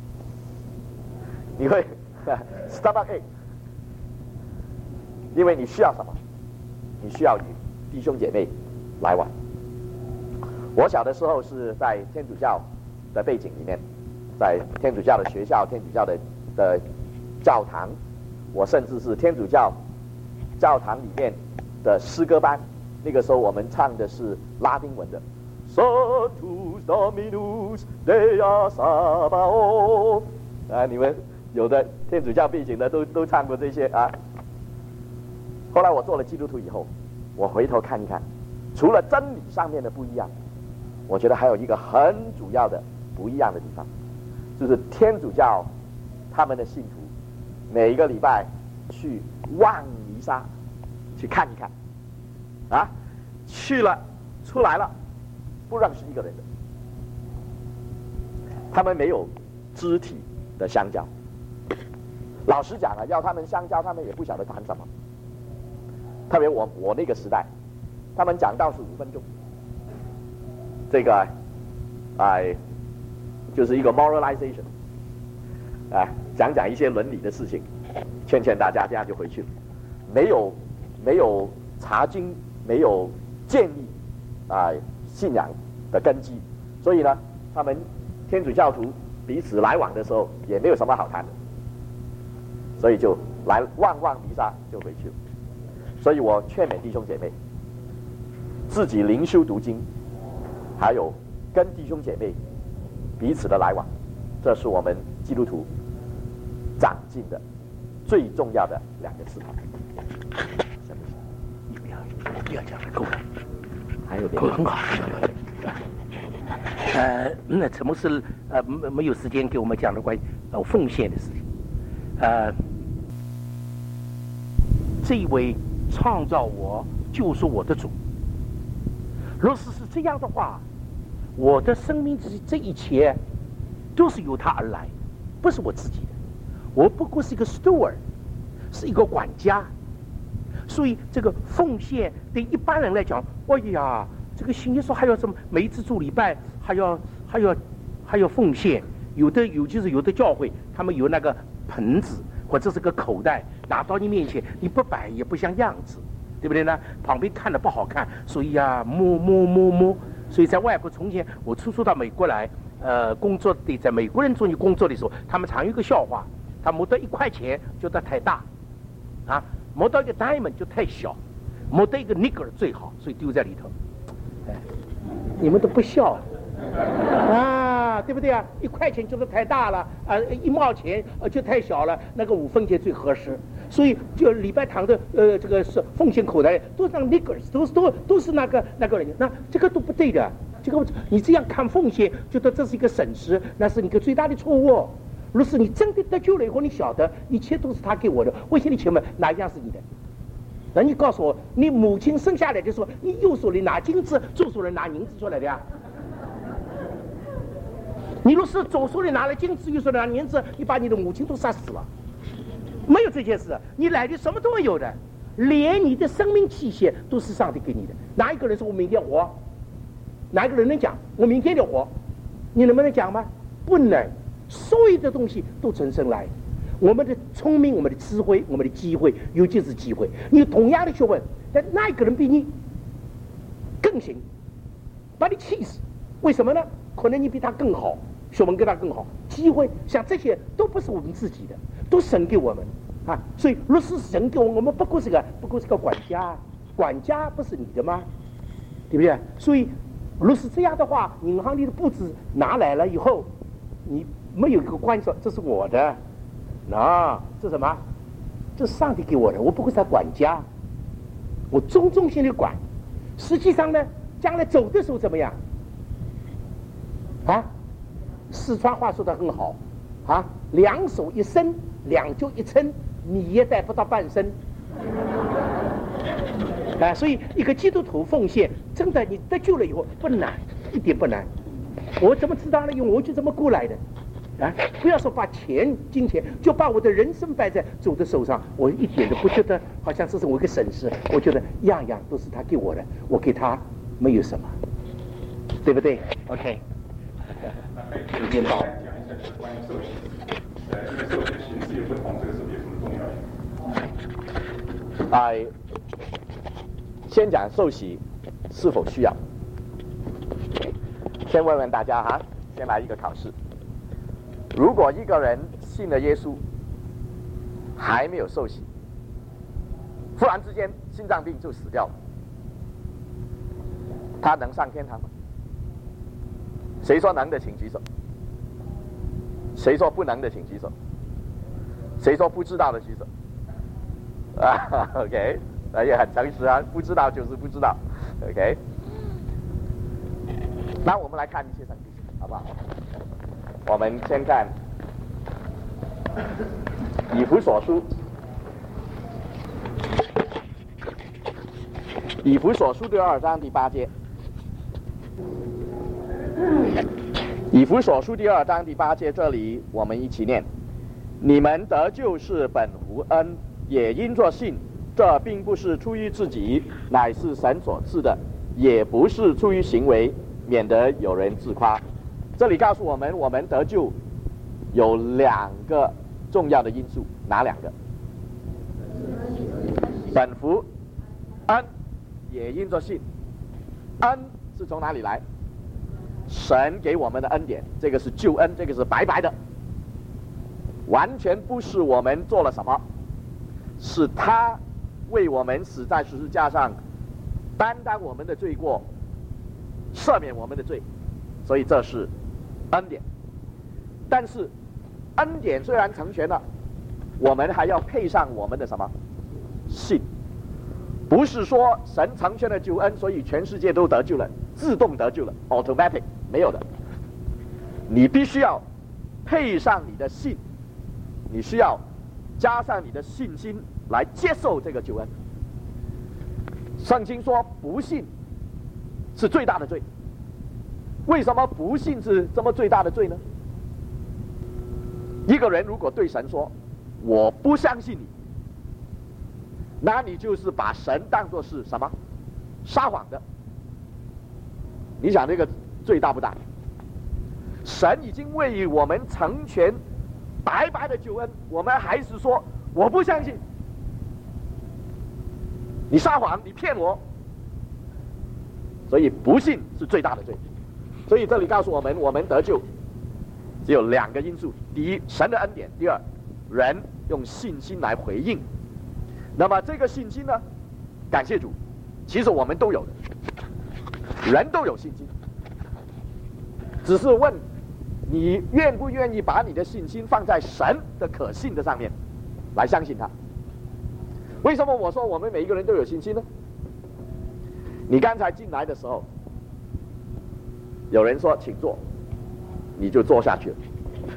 你会 stomach ache。因为你需要什么？你需要与弟兄姐妹来往。我小的时候是在天主教的背景里面，在天主教的学校、天主教的的教堂，我甚至是天主教教堂里面的诗歌班。那个时候我们唱的是拉丁文的 Sanctus Dominus Dea Sabaoth 啊，你们有的天主教背景的都都唱过这些啊。后来我做了基督徒以后，我回头看一看，除了真理上面的不一样，我觉得还有一个很主要的不一样的地方，就是天主教他们的信徒每一个礼拜去望弥撒去看一看，啊，去了出来了不认识一个人的，他们没有肢体的相交。老实讲啊，要他们相交，他们也不晓得谈什么。特别我我那个时代，他们讲道是五分钟， 这个哎，就是一个 moralization， 啊，讲讲一些伦理的事情，劝劝大家，这样就回去了。没有没有查经，没有建议啊信仰的根基，所以呢，他们天主教徒彼此来往的时候也没有什么好谈的，所以就来望望弥撒就回去了。所以我劝勉弟兄姐妹，自己灵修读经，还有跟弟兄姐妹彼此的来往，这是我们基督徒长进的最重要的两个事。 你不要不要讲了，够了， 还有够了，很好。呃，那陈牧师呃没没有时间给我们讲的关于呃奉献的事情。呃，这一位创造我、救赎我的主，若是是这样的话，我的生命这这一切都是由他而来，不是我自己的。我不过是一个 steward， 是一个管家。所以这个奉献对一般人来讲，哎呀，这个信耶稣还要什么？每一次做礼拜还要还要还要奉献。有的有就是有的教会，他们有那个盆子或者是个口袋拿到你面前，你不摆也不像样子，对不对呢？旁边看的不好看，所以呀、啊，摸摸摸摸。所以在外国从前我初初到美国来，呃，工作的在美国人中间工作的时候，他们常有一个笑话，他摸到一块钱觉得太大，啊，摸到一个 diamond 就太小，摸到一个 nickel 最好，所以丢在里头。哎，你们都不笑啊，对不对啊？一块钱觉得太大了，啊，一毛钱呃就太小了，那个五分钱最合适。所以就礼拜堂的呃这个是奉献口袋都是那个 nickels， 都是都都是那个那个人，那这个都不对的。这个你这样看奉献，觉得这是一个损失，那是你个最大的错误。若是你真的得救了以后，你晓得一切都是他给我的，为什么请问哪一样是你的？那你告诉我，你母亲生下来的时候，你右手里拿金子，左手里拿银子出来的呀？你若是左手里拿了金子，右手里拿银子，你把你的母亲都杀死了。没有这件事，你来的什么都没有的，连你的生命器械都是上帝给你的。哪一个人说我明天活？哪一个人能讲我明天就活？你能不能讲吗？不能。所有的东西都从生来，我们的聪明、我们的智慧、我们的机会，尤其是机会。你同样的学问，但那一个人比你更行，把你气死。为什么呢？可能你比他更好，学问跟他更好，机会像这些都不是我们自己的，都神给我们啊。所以若是神给我们，我们不过是个不过是个管家，管家不是你的吗？对不对？所以若是这样的话，银行里的布子拿来了以后，你没有一个关系说这是我的，那这什么？这是上帝给我的，我不过是他管家，我忠忠心的管。实际上呢，将来走的时候怎么样？啊，四川话说得很好，啊，两手一伸，两脚一撑，你也带不到半身。啊，所以一个基督徒奉献，真的你得救了以后不难，一点不难。我怎么知道呢？因为我就这么过来的。啊，不要说把钱、金钱，就把我的人生摆在主的手上，我一点都不觉得好像这是我一个损失。我觉得样样都是他给我的，我给他没有什么，对不对 ？OK。 时间到。讲一下关于受洗，呃，因为受洗的形式有不同，这个是有什么重要性？ 哎，先讲受洗是否需要，先问问大家哈，先来一个考试。如果一个人信了耶稣，还没有受洗，忽然之间心脏病就死掉了，他能上天堂吗？谁说能的，请举手。谁说不能的，请举手。谁说不知道的，举手。啊 ，OK， 那也很诚实啊，不知道就是不知道 ，OK。那我们来看一些圣经，好不好？我们先看以弗所书，以弗所书第二章第八节。以弗所书第二章第八节，这里我们一起念：你们得救是本乎恩，也因着信。这并不是出于自己，乃是神所赐的；也不是出于行为， 免得有人自夸。这里告诉我们，我们得救有两个重要的因素，哪两个？本福恩也因着信。恩是从哪里来？神给我们的恩典，这个是救恩，这个是白白的，完全不是我们做了什么，是他为我们死在十字架上，担当我们的罪过，赦免我们的罪，所以这是恩典。但是恩典虽然成全了，我们还要配上我们的什么？信。不是说神成全了救恩，所以全世界都得救了，自动得救了 ，automatic 没有的。你必须要配上你的信，你需要加上你的信心来接受这个救恩。圣经说不信是最大的罪。为什么不信是这么最大的罪呢？一个人如果对神说我不相信你，那你就是把神当作是什么？撒谎的。你想这个罪大不大？神已经为我们成全白白的救恩，我们还是说我不相信，你撒谎，你骗我。所以不信是最大的罪。所以这里告诉我们，我们得救只有两个因素：第一，神的恩典；第二，人用信心来回应。那么这个信心呢？感谢主，其实我们都有的，人都有信心，只是问你愿不愿意把你的信心放在神的可信的上面，来相信他。为什么我说我们每一个人都有信心呢？你刚才进来的时候，有人说请坐，你就坐下去了。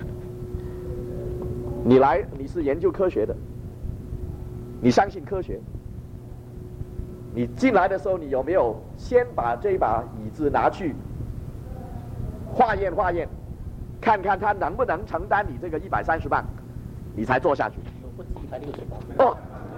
你来，你是研究科学的，你相信科学。你进来的时候，你有没有先把这把椅子拿去化验化验，看看它能不能承担你这个一百三十磅，你才坐下去？哦，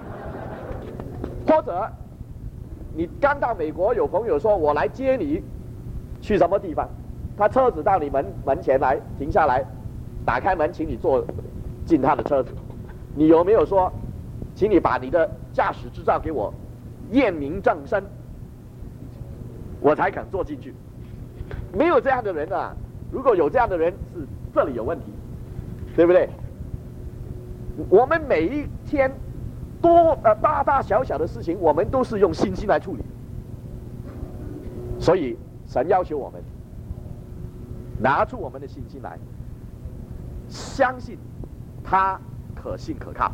或者你刚到美国，有朋友说我来接你去什么地方，他车子到你门门前来停下来，打开门请你坐进他的车子，你有没有说请你把你的驾驶执照给我验明正身，我才肯坐进去？没有这样的人啊！如果有这样的人，是这里有问题，对不对？我们每一天多呃大大小小的事情，我们都是用信心来处理。所以神要求我们拿出我们的信心来，相信他可信可靠。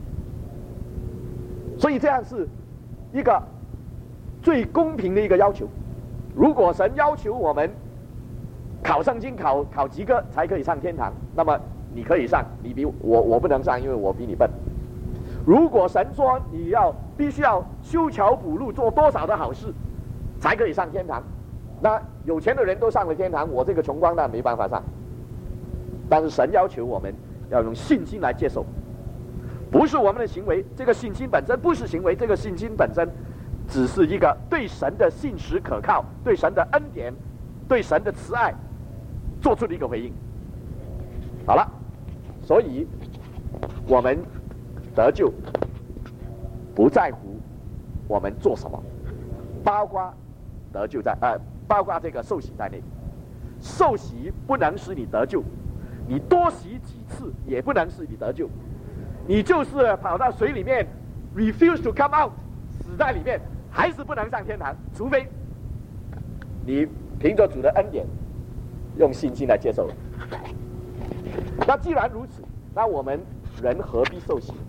所以这样是一个最公平的一个要求。如果神要求我们考圣经考考及格才可以上天堂，那么你可以上，你比我我不能上，因为我比你笨。如果神说你要必须要修桥补路，做多少的好事才可以上天堂，那有钱的人都上了天堂，我这个穷光蛋没办法上。但是神要求我们要用信心来接受，不是我们的行为。这个信心本身不是行为，这个信心本身只是一个对神的信实可靠，对神的恩典，对神的慈爱做出的一个回应。好了，所以我们得救不在乎我们做什么，包括得救在呃，包括这个受洗在内。受洗不能使你得救，你多洗几次也不能使你得救。你就是跑到水里面 refuse to come out， 死在里面，还是不能上天堂，除非你凭着主的恩典用信心来接受了。那既然如此，那我们人何必受洗？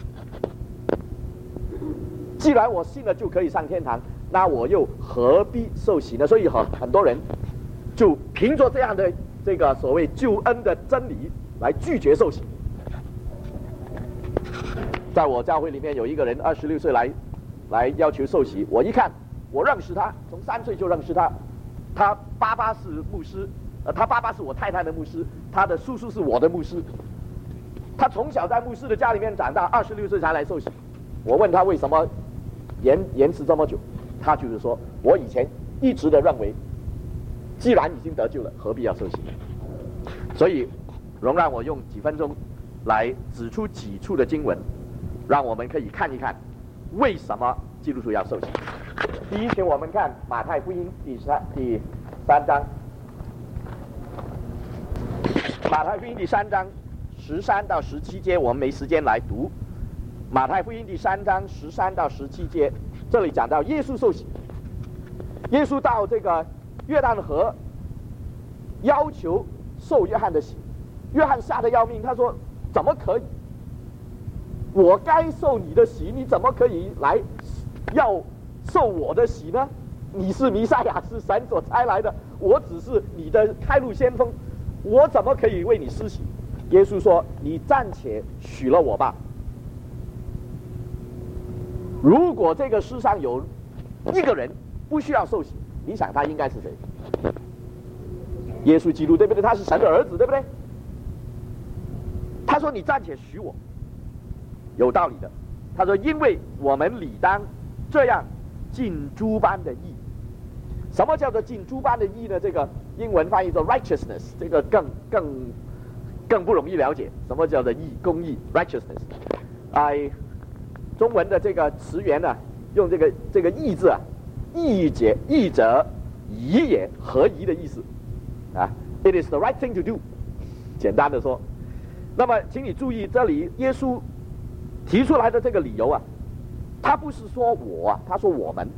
既然我信了就可以上天堂，那我又何必受洗呢？所以很很多人就凭着这样的这个所谓救恩的真理来拒绝受洗。在我教会里面有一个人二十六岁来来要求受洗，我一看我认识他，从三岁就认识他，他爸爸是牧师，呃，他爸爸是我太太的牧师，他的叔叔是我的牧师，他从小在牧师的家里面长大，二十六岁才来受洗。我问他为什么延延迟这么久，他就是说我以前一直的认为既然已经得救了，何必要受洗？所以，容让我用几分钟来指出几处的经文，让我们可以看一看为什么基督徒要受洗。第一，请我们看马太福音第三第三章，马太福音第三章十三到十七节，我们没时间来读。马太福音第三章十三到十七节，这里讲到耶稣受洗。耶稣到这个约旦河，要求受约翰的洗。约翰吓得要命，他说：“怎么可以？我该受你的洗，你怎么可以来要受我的洗呢？你是弥赛亚，是神所差来的，我只是你的开路先锋，我怎么可以为你施洗？”耶稣说：“你暂且许了我吧。如果这个世上有一个人不需要受洗，你想他应该是谁？耶稣基督，对不对？他是神的儿子，对不对？他说：“你暂且许我。”有道理的。他说：“因为我们理当这样尽诸般的义。”什么叫做尽诸般的义呢？这个英文翻译作 righteousness， 这个更更更不容易了解。什么叫做义？公义 righteousness。哎，中文的这个词源呢，用这个这个义字啊，义者义者宜也，合宜的意思啊。It is the right thing to do。简单的说。那么，请你注意，这里耶稣提出来的这个理由啊，他不是说我啊，他说我们。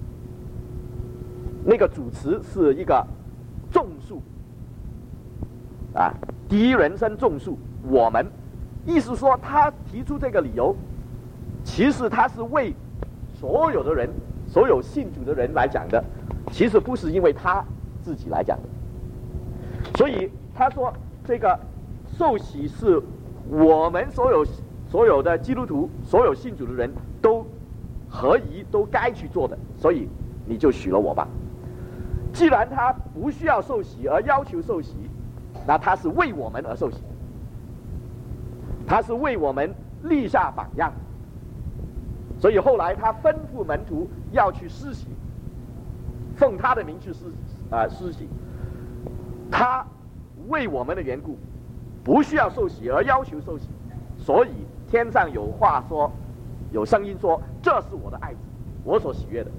那个主词是一个众数啊，第一人称众数，我们，意思说他提出这个理由，其实他是为所有的人，所有信主的人来讲的，其实不是因为他自己来讲的。所以他说这个。受洗是我们所有所有的基督徒、所有信主的人都合宜、都该去做的，所以你就许了我吧。既然他不需要受洗而要求受洗，那他是为我们而受洗，他是为我们立下榜样。所以后来他吩咐门徒要去施洗，奉他的名去施啊施洗。他为我们的缘故。不需要受洗而要求受洗，所以天上有话说，有声音说：“这是我的爱子，我所喜悦的。”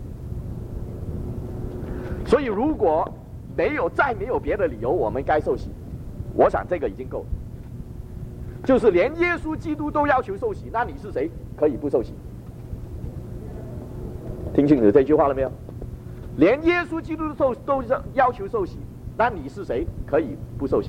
所以如果没有再没有别的理由，我们该受洗，我想这个已经够了。就是连耶稣基督都要求受洗，那你是谁可以不受洗？听清楚这句话了没有？连耶稣基督都都要求受洗，那你是谁可以不受洗？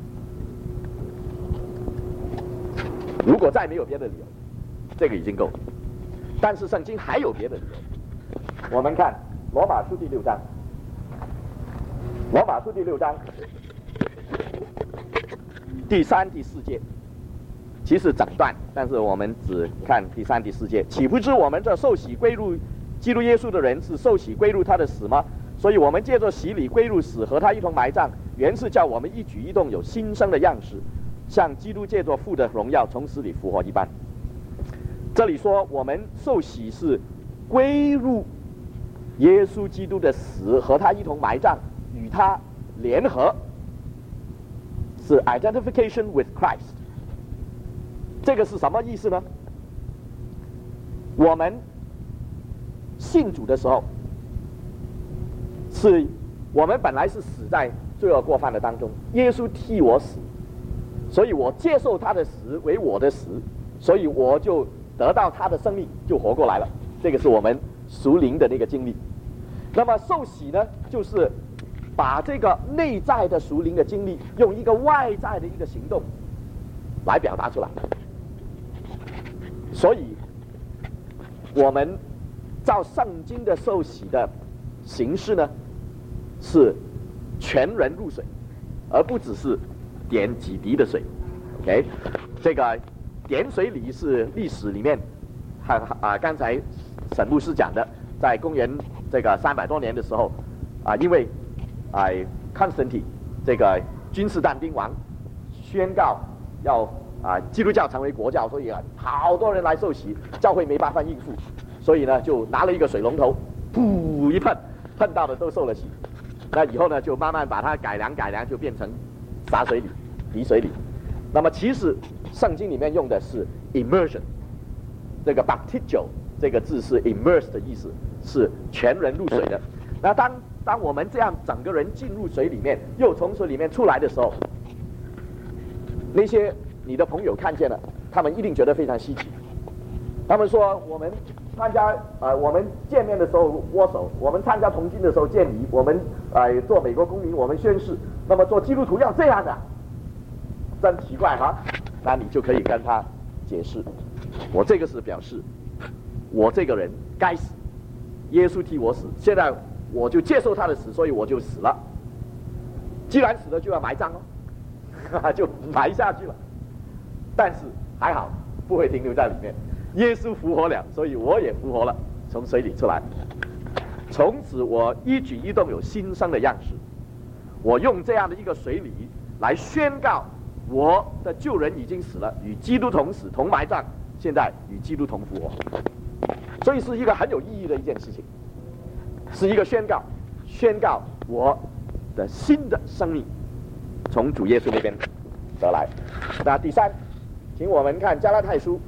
如果再没有别的理由，这个已经够了。但是圣经还有别的理由。我们看罗马书第六章，罗马书第六章第三、第四节，其实整段，但是我们只看第三、第四节。岂不知我们这受洗归入基督耶稣的人，是受洗归入他的死吗？所以我们借着洗礼归入死，和他一同埋葬，原是叫我们一举一动有新生的样式。像基督借着父的荣耀从死里复活一般。这里说我们受洗是归入耶稣基督的死，和他一同埋葬，与他联合，是 identification with Christ。这个是什么意思呢？我们信主的时候，是我们本来是死在罪恶过犯的当中，耶稣替我死。所以我接受他的死为我的死，所以我就得到他的生命，就活过来了。这个是我们属灵的那个经历。那么受洗呢，就是把这个内在的属灵的经历，用一个外在的一个行动来表达出来。所以，我们照圣经的受洗的形式呢，是全人入水，而不只是点几滴的水 ，OK， 这个点水礼是历史里面，哈啊，刚才沈牧师讲的，在公元这个三百多年的时候，啊，因为啊 Constantine 这个君士坦丁王宣告要啊基督教成为国教，所以啊好多人来受洗，教会没办法应付，所以呢就拿了一个水龙头，噗一喷，喷到的都受了洗。 那以后呢就慢慢把它改良改良，就变成洒水礼、滴水礼。那么其实圣经里面用的是 immersion， 这个 baptizo 这个字是 immerse 的意思，是全人入水的。那当当我们这样整个人进入水里面，又从水里面出来的时候，那些你的朋友看见了，他们一定觉得非常稀奇。他们说我们参加呃我们见面的时候握手，我们参加同经的时候见礼，我们呃做美国公民我们宣誓，那么做基督徒要这样的，真奇怪哈。那你就可以跟他解释，我这个是表示我这个人该死，耶稣替我死，现在我就接受他的死，所以我就死了。既然死了就要埋葬哦，就埋下去了。但是还好不会停留在里面，耶稣复活了，所以我也复活了，从水里出来。从此我一举一动有新生的样式。我用这样的一个水礼来宣告我的旧人已经死了，与基督同死同埋葬，现在与基督同复活。所以是一个很有意义的一件事情，是一个宣告，宣告我的新的生命从主耶稣那边得来。那第三，请我们看加拉太书，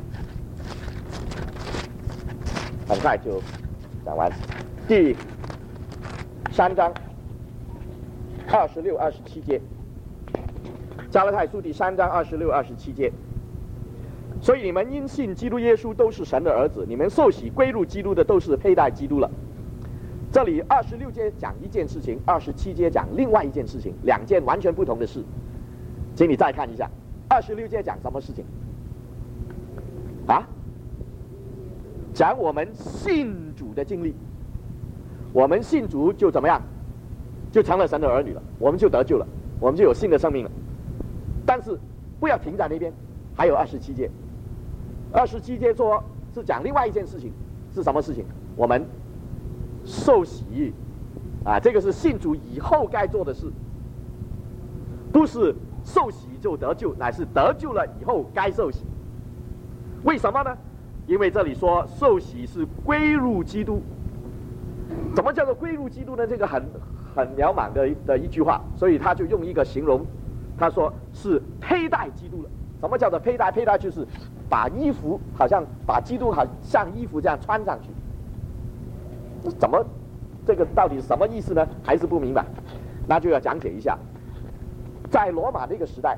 很快就讲完，第三章二十六、二十七节。加拉太书第三章二十六、二十七节。所以你们因信基督耶稣都是神的儿子，你们受洗归入基督的都是佩戴基督了。这里二十六节讲一件事情，二十七节讲另外一件事情，两件完全不同的事。请你再看一下，二十六节讲什么事情？啊？讲我们信主的经历。我们信主就怎么样？就成了神的儿女了，我们就得救了，我们就有新的生命了。但是不要停在那边，还有二十七节。二十七节说是讲另外一件事情，是什么事情？我们受洗啊，这个是信主以后该做的事，不是受洗就得救，乃是得救了以后该受洗。为什么呢？因为这里说受洗是归入基督。怎么叫做归入基督呢？这个很很渺茫的的一句话，所以他就用一个形容，他说是佩戴基督了。什么叫做佩戴？佩戴就是把衣服好像把基督好像衣服这样穿上去。怎么这个到底是什么意思呢？还是不明白，那就要讲解一下。在罗马那个时代，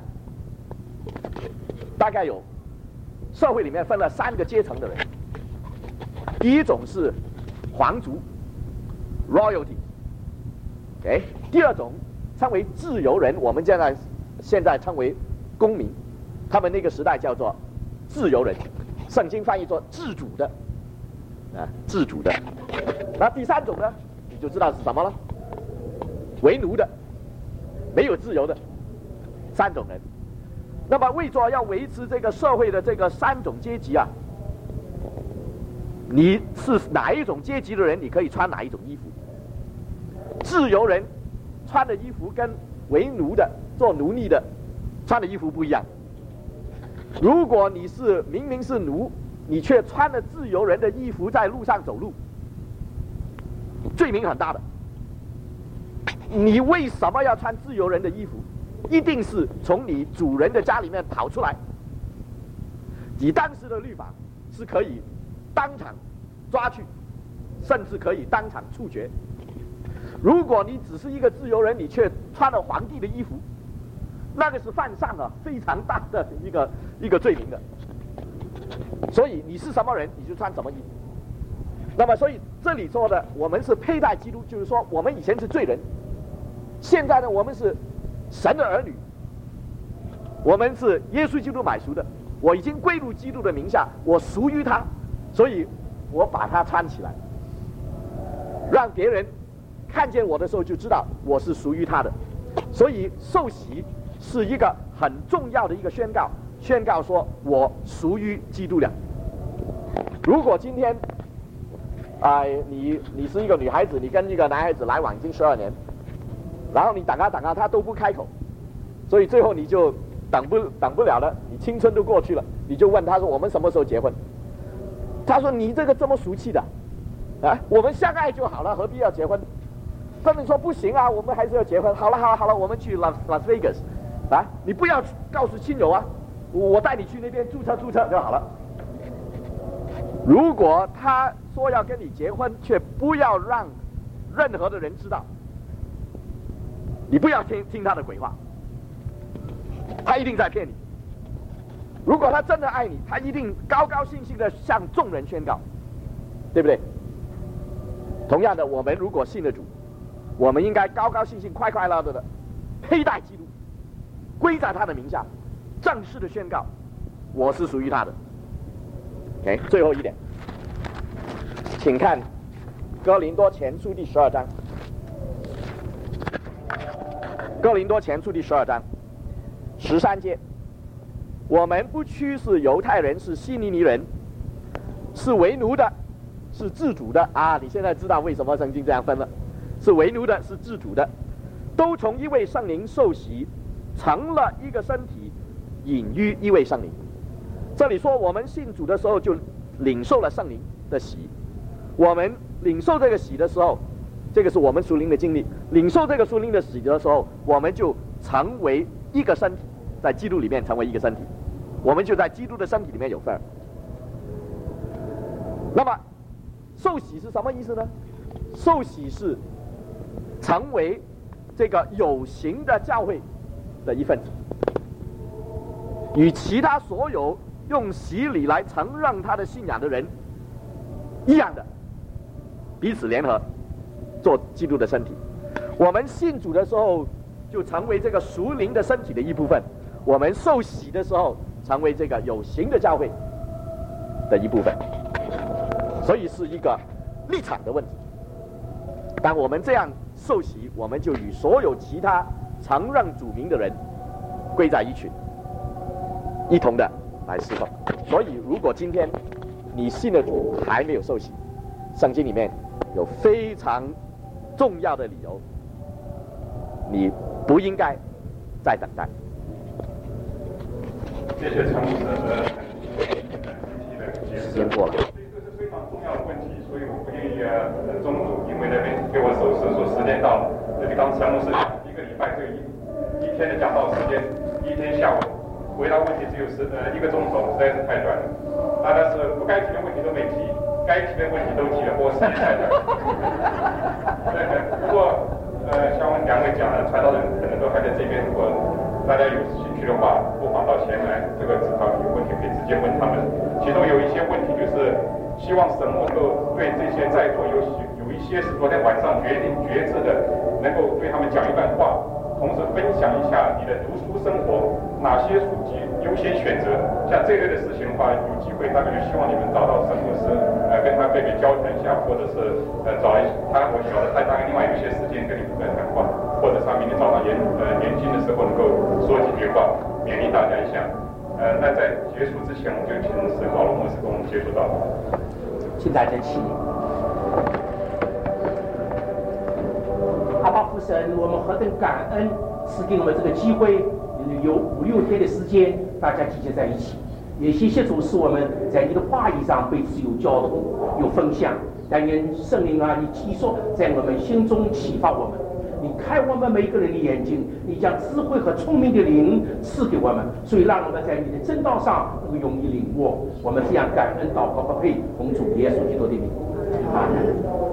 大概有社会里面分了三个阶层的人。第一种是皇族 royalty， OK， 第二种称为自由人，我们现在现在称为公民，他们那个时代叫做自由人，圣经翻译作自主的，啊，自主的。那第三种呢，你就知道是什么了，为奴的，没有自由的三种人。那么为着要维持这个社会的这个三种阶级啊，你是哪一种阶级的人，你可以穿哪一种衣服。自由人穿的衣服跟为奴的做奴隶的穿的衣服不一样。如果你是明明是奴，你却穿了自由人的衣服在路上走路，罪名很大的。你为什么要穿自由人的衣服？一定是从你主人的家里面跑出来。以当时的律法是可以当场抓去，甚至可以当场处决。如果你只是一个自由人，你却穿了皇帝的衣服，那个是犯上了非常大的一个一个罪名的。所以你是什么人，你就穿什么衣服。那么所以这里说的我们是佩戴基督，就是说我们以前是罪人，现在呢我们是神的儿女，我们是耶稣基督买赎的，我已经归入基督的名下，我属于他，所以我把它穿起来，让别人看见我的时候就知道我是属于他的。所以受洗是一个很重要的一个宣告，宣告说我属于基督了。如果今天啊、呃，你你是一个女孩子，你跟一个男孩子来往已经十二年，然后你等啊等啊，他都不开口，所以最后你就等不等不了了，你青春都过去了，你就问他说我们什么时候结婚？他说你这个这么俗气的，啊，我们相爱就好了，何必要结婚？ 他们说不行啊，我们还是要结婚。好了好了好了，我们去 Las Las Vegas， 啊，你不要告诉亲友啊，我带你去那边注册注册就好了。如果他说要跟你结婚，却不要让任何的人知道，你不要听听他的鬼话，他一定在骗你。如果他真的爱你，他一定高高兴兴的向众人宣告，对不对？同样的，我们如果信了主，我们应该高高兴兴、快快乐乐的佩戴基督，归在他的名下，正式的宣告我是属于他的。OK， 最后一点，请看哥林多前书第十二章。哥林多前书第十二章十三节，我们不拘是犹太人，是希尼尼人，是为奴的，是自主的啊！你现在知道为什么圣经这样分了？是为奴的，是自主的，都从一位圣灵受洗，成了一个身体，隐于一位圣灵。这里说我们信主的时候就领受了圣灵的洗，我们领受这个洗的时候，这个是我们属灵的经历。领受这个属灵的洗的时候，我们就成为一个身体，在基督里面成为一个身体，我们就在基督的身体里面有份儿。那么受洗是什么意思呢？受洗是成为这个有形的教会的一份子，与其他所有用洗礼来承认他的信仰的人一样的，彼此联合做基督的身体。我们信主的时候就成为这个属灵的身体的一部分，我们受洗的时候成为这个有形的教会的一部分，所以是一个立场的问题。当我们这样受洗，我们就与所有其他承认主名的人归在一群，一同的来侍奉。所以如果今天你信了主还没有受洗，圣经里面有非常重要的理由，你不应该再等待。 谢谢陈牧师的很具体的解释。 时间过了。 这是非常重要的问题，所以我不愿意呃中途因为那边给我手势说时间到了，这就刚陈牧师讲一个礼拜这一一天的讲道时间，一天下午回答问题只有十呃一个钟头，实在是太短了。当然是不该提的问题都没提，该提的问题都提了，不过时间太短。不过呃像我们两位讲的，传道人可能都还在这边，如果大家有兴趣的话，不妨到前来，这个至少有问题可以直接问他们。其中有一些问题就是希望神能够对这些在座有有一些是昨天晚上决定决志的，能够对他们讲一段话，同时分享一下你的读书生活，哪些书籍优先选择。像这类的事情的话，有机会大概就希望你们找到神牧师，呃，跟他对面交谈一下，或者是呃找一他，我晓得他大概另外有一些时间跟你们谈话，或者他明天早上研呃研经的时候能够说几句话，勉励大家一下。呃，那在结束之前，我就请沈保罗牧师跟我们结束祷告。 请大家起立。阿爸父神，我们何等感恩，赐给我们这个机会，有五六天的时间，大家集结在一起。也谢谢主，使我们在你的话语上彼此有交通、有分享。但愿圣灵啊，你继续在我们心中启发我们。你开我们每个人的眼睛，你将智慧和聪明的灵赐给我们，所以让我们在你的正道上能够容易领悟。我们这样感恩祷告不配，奉主耶稣基督的名，阿门。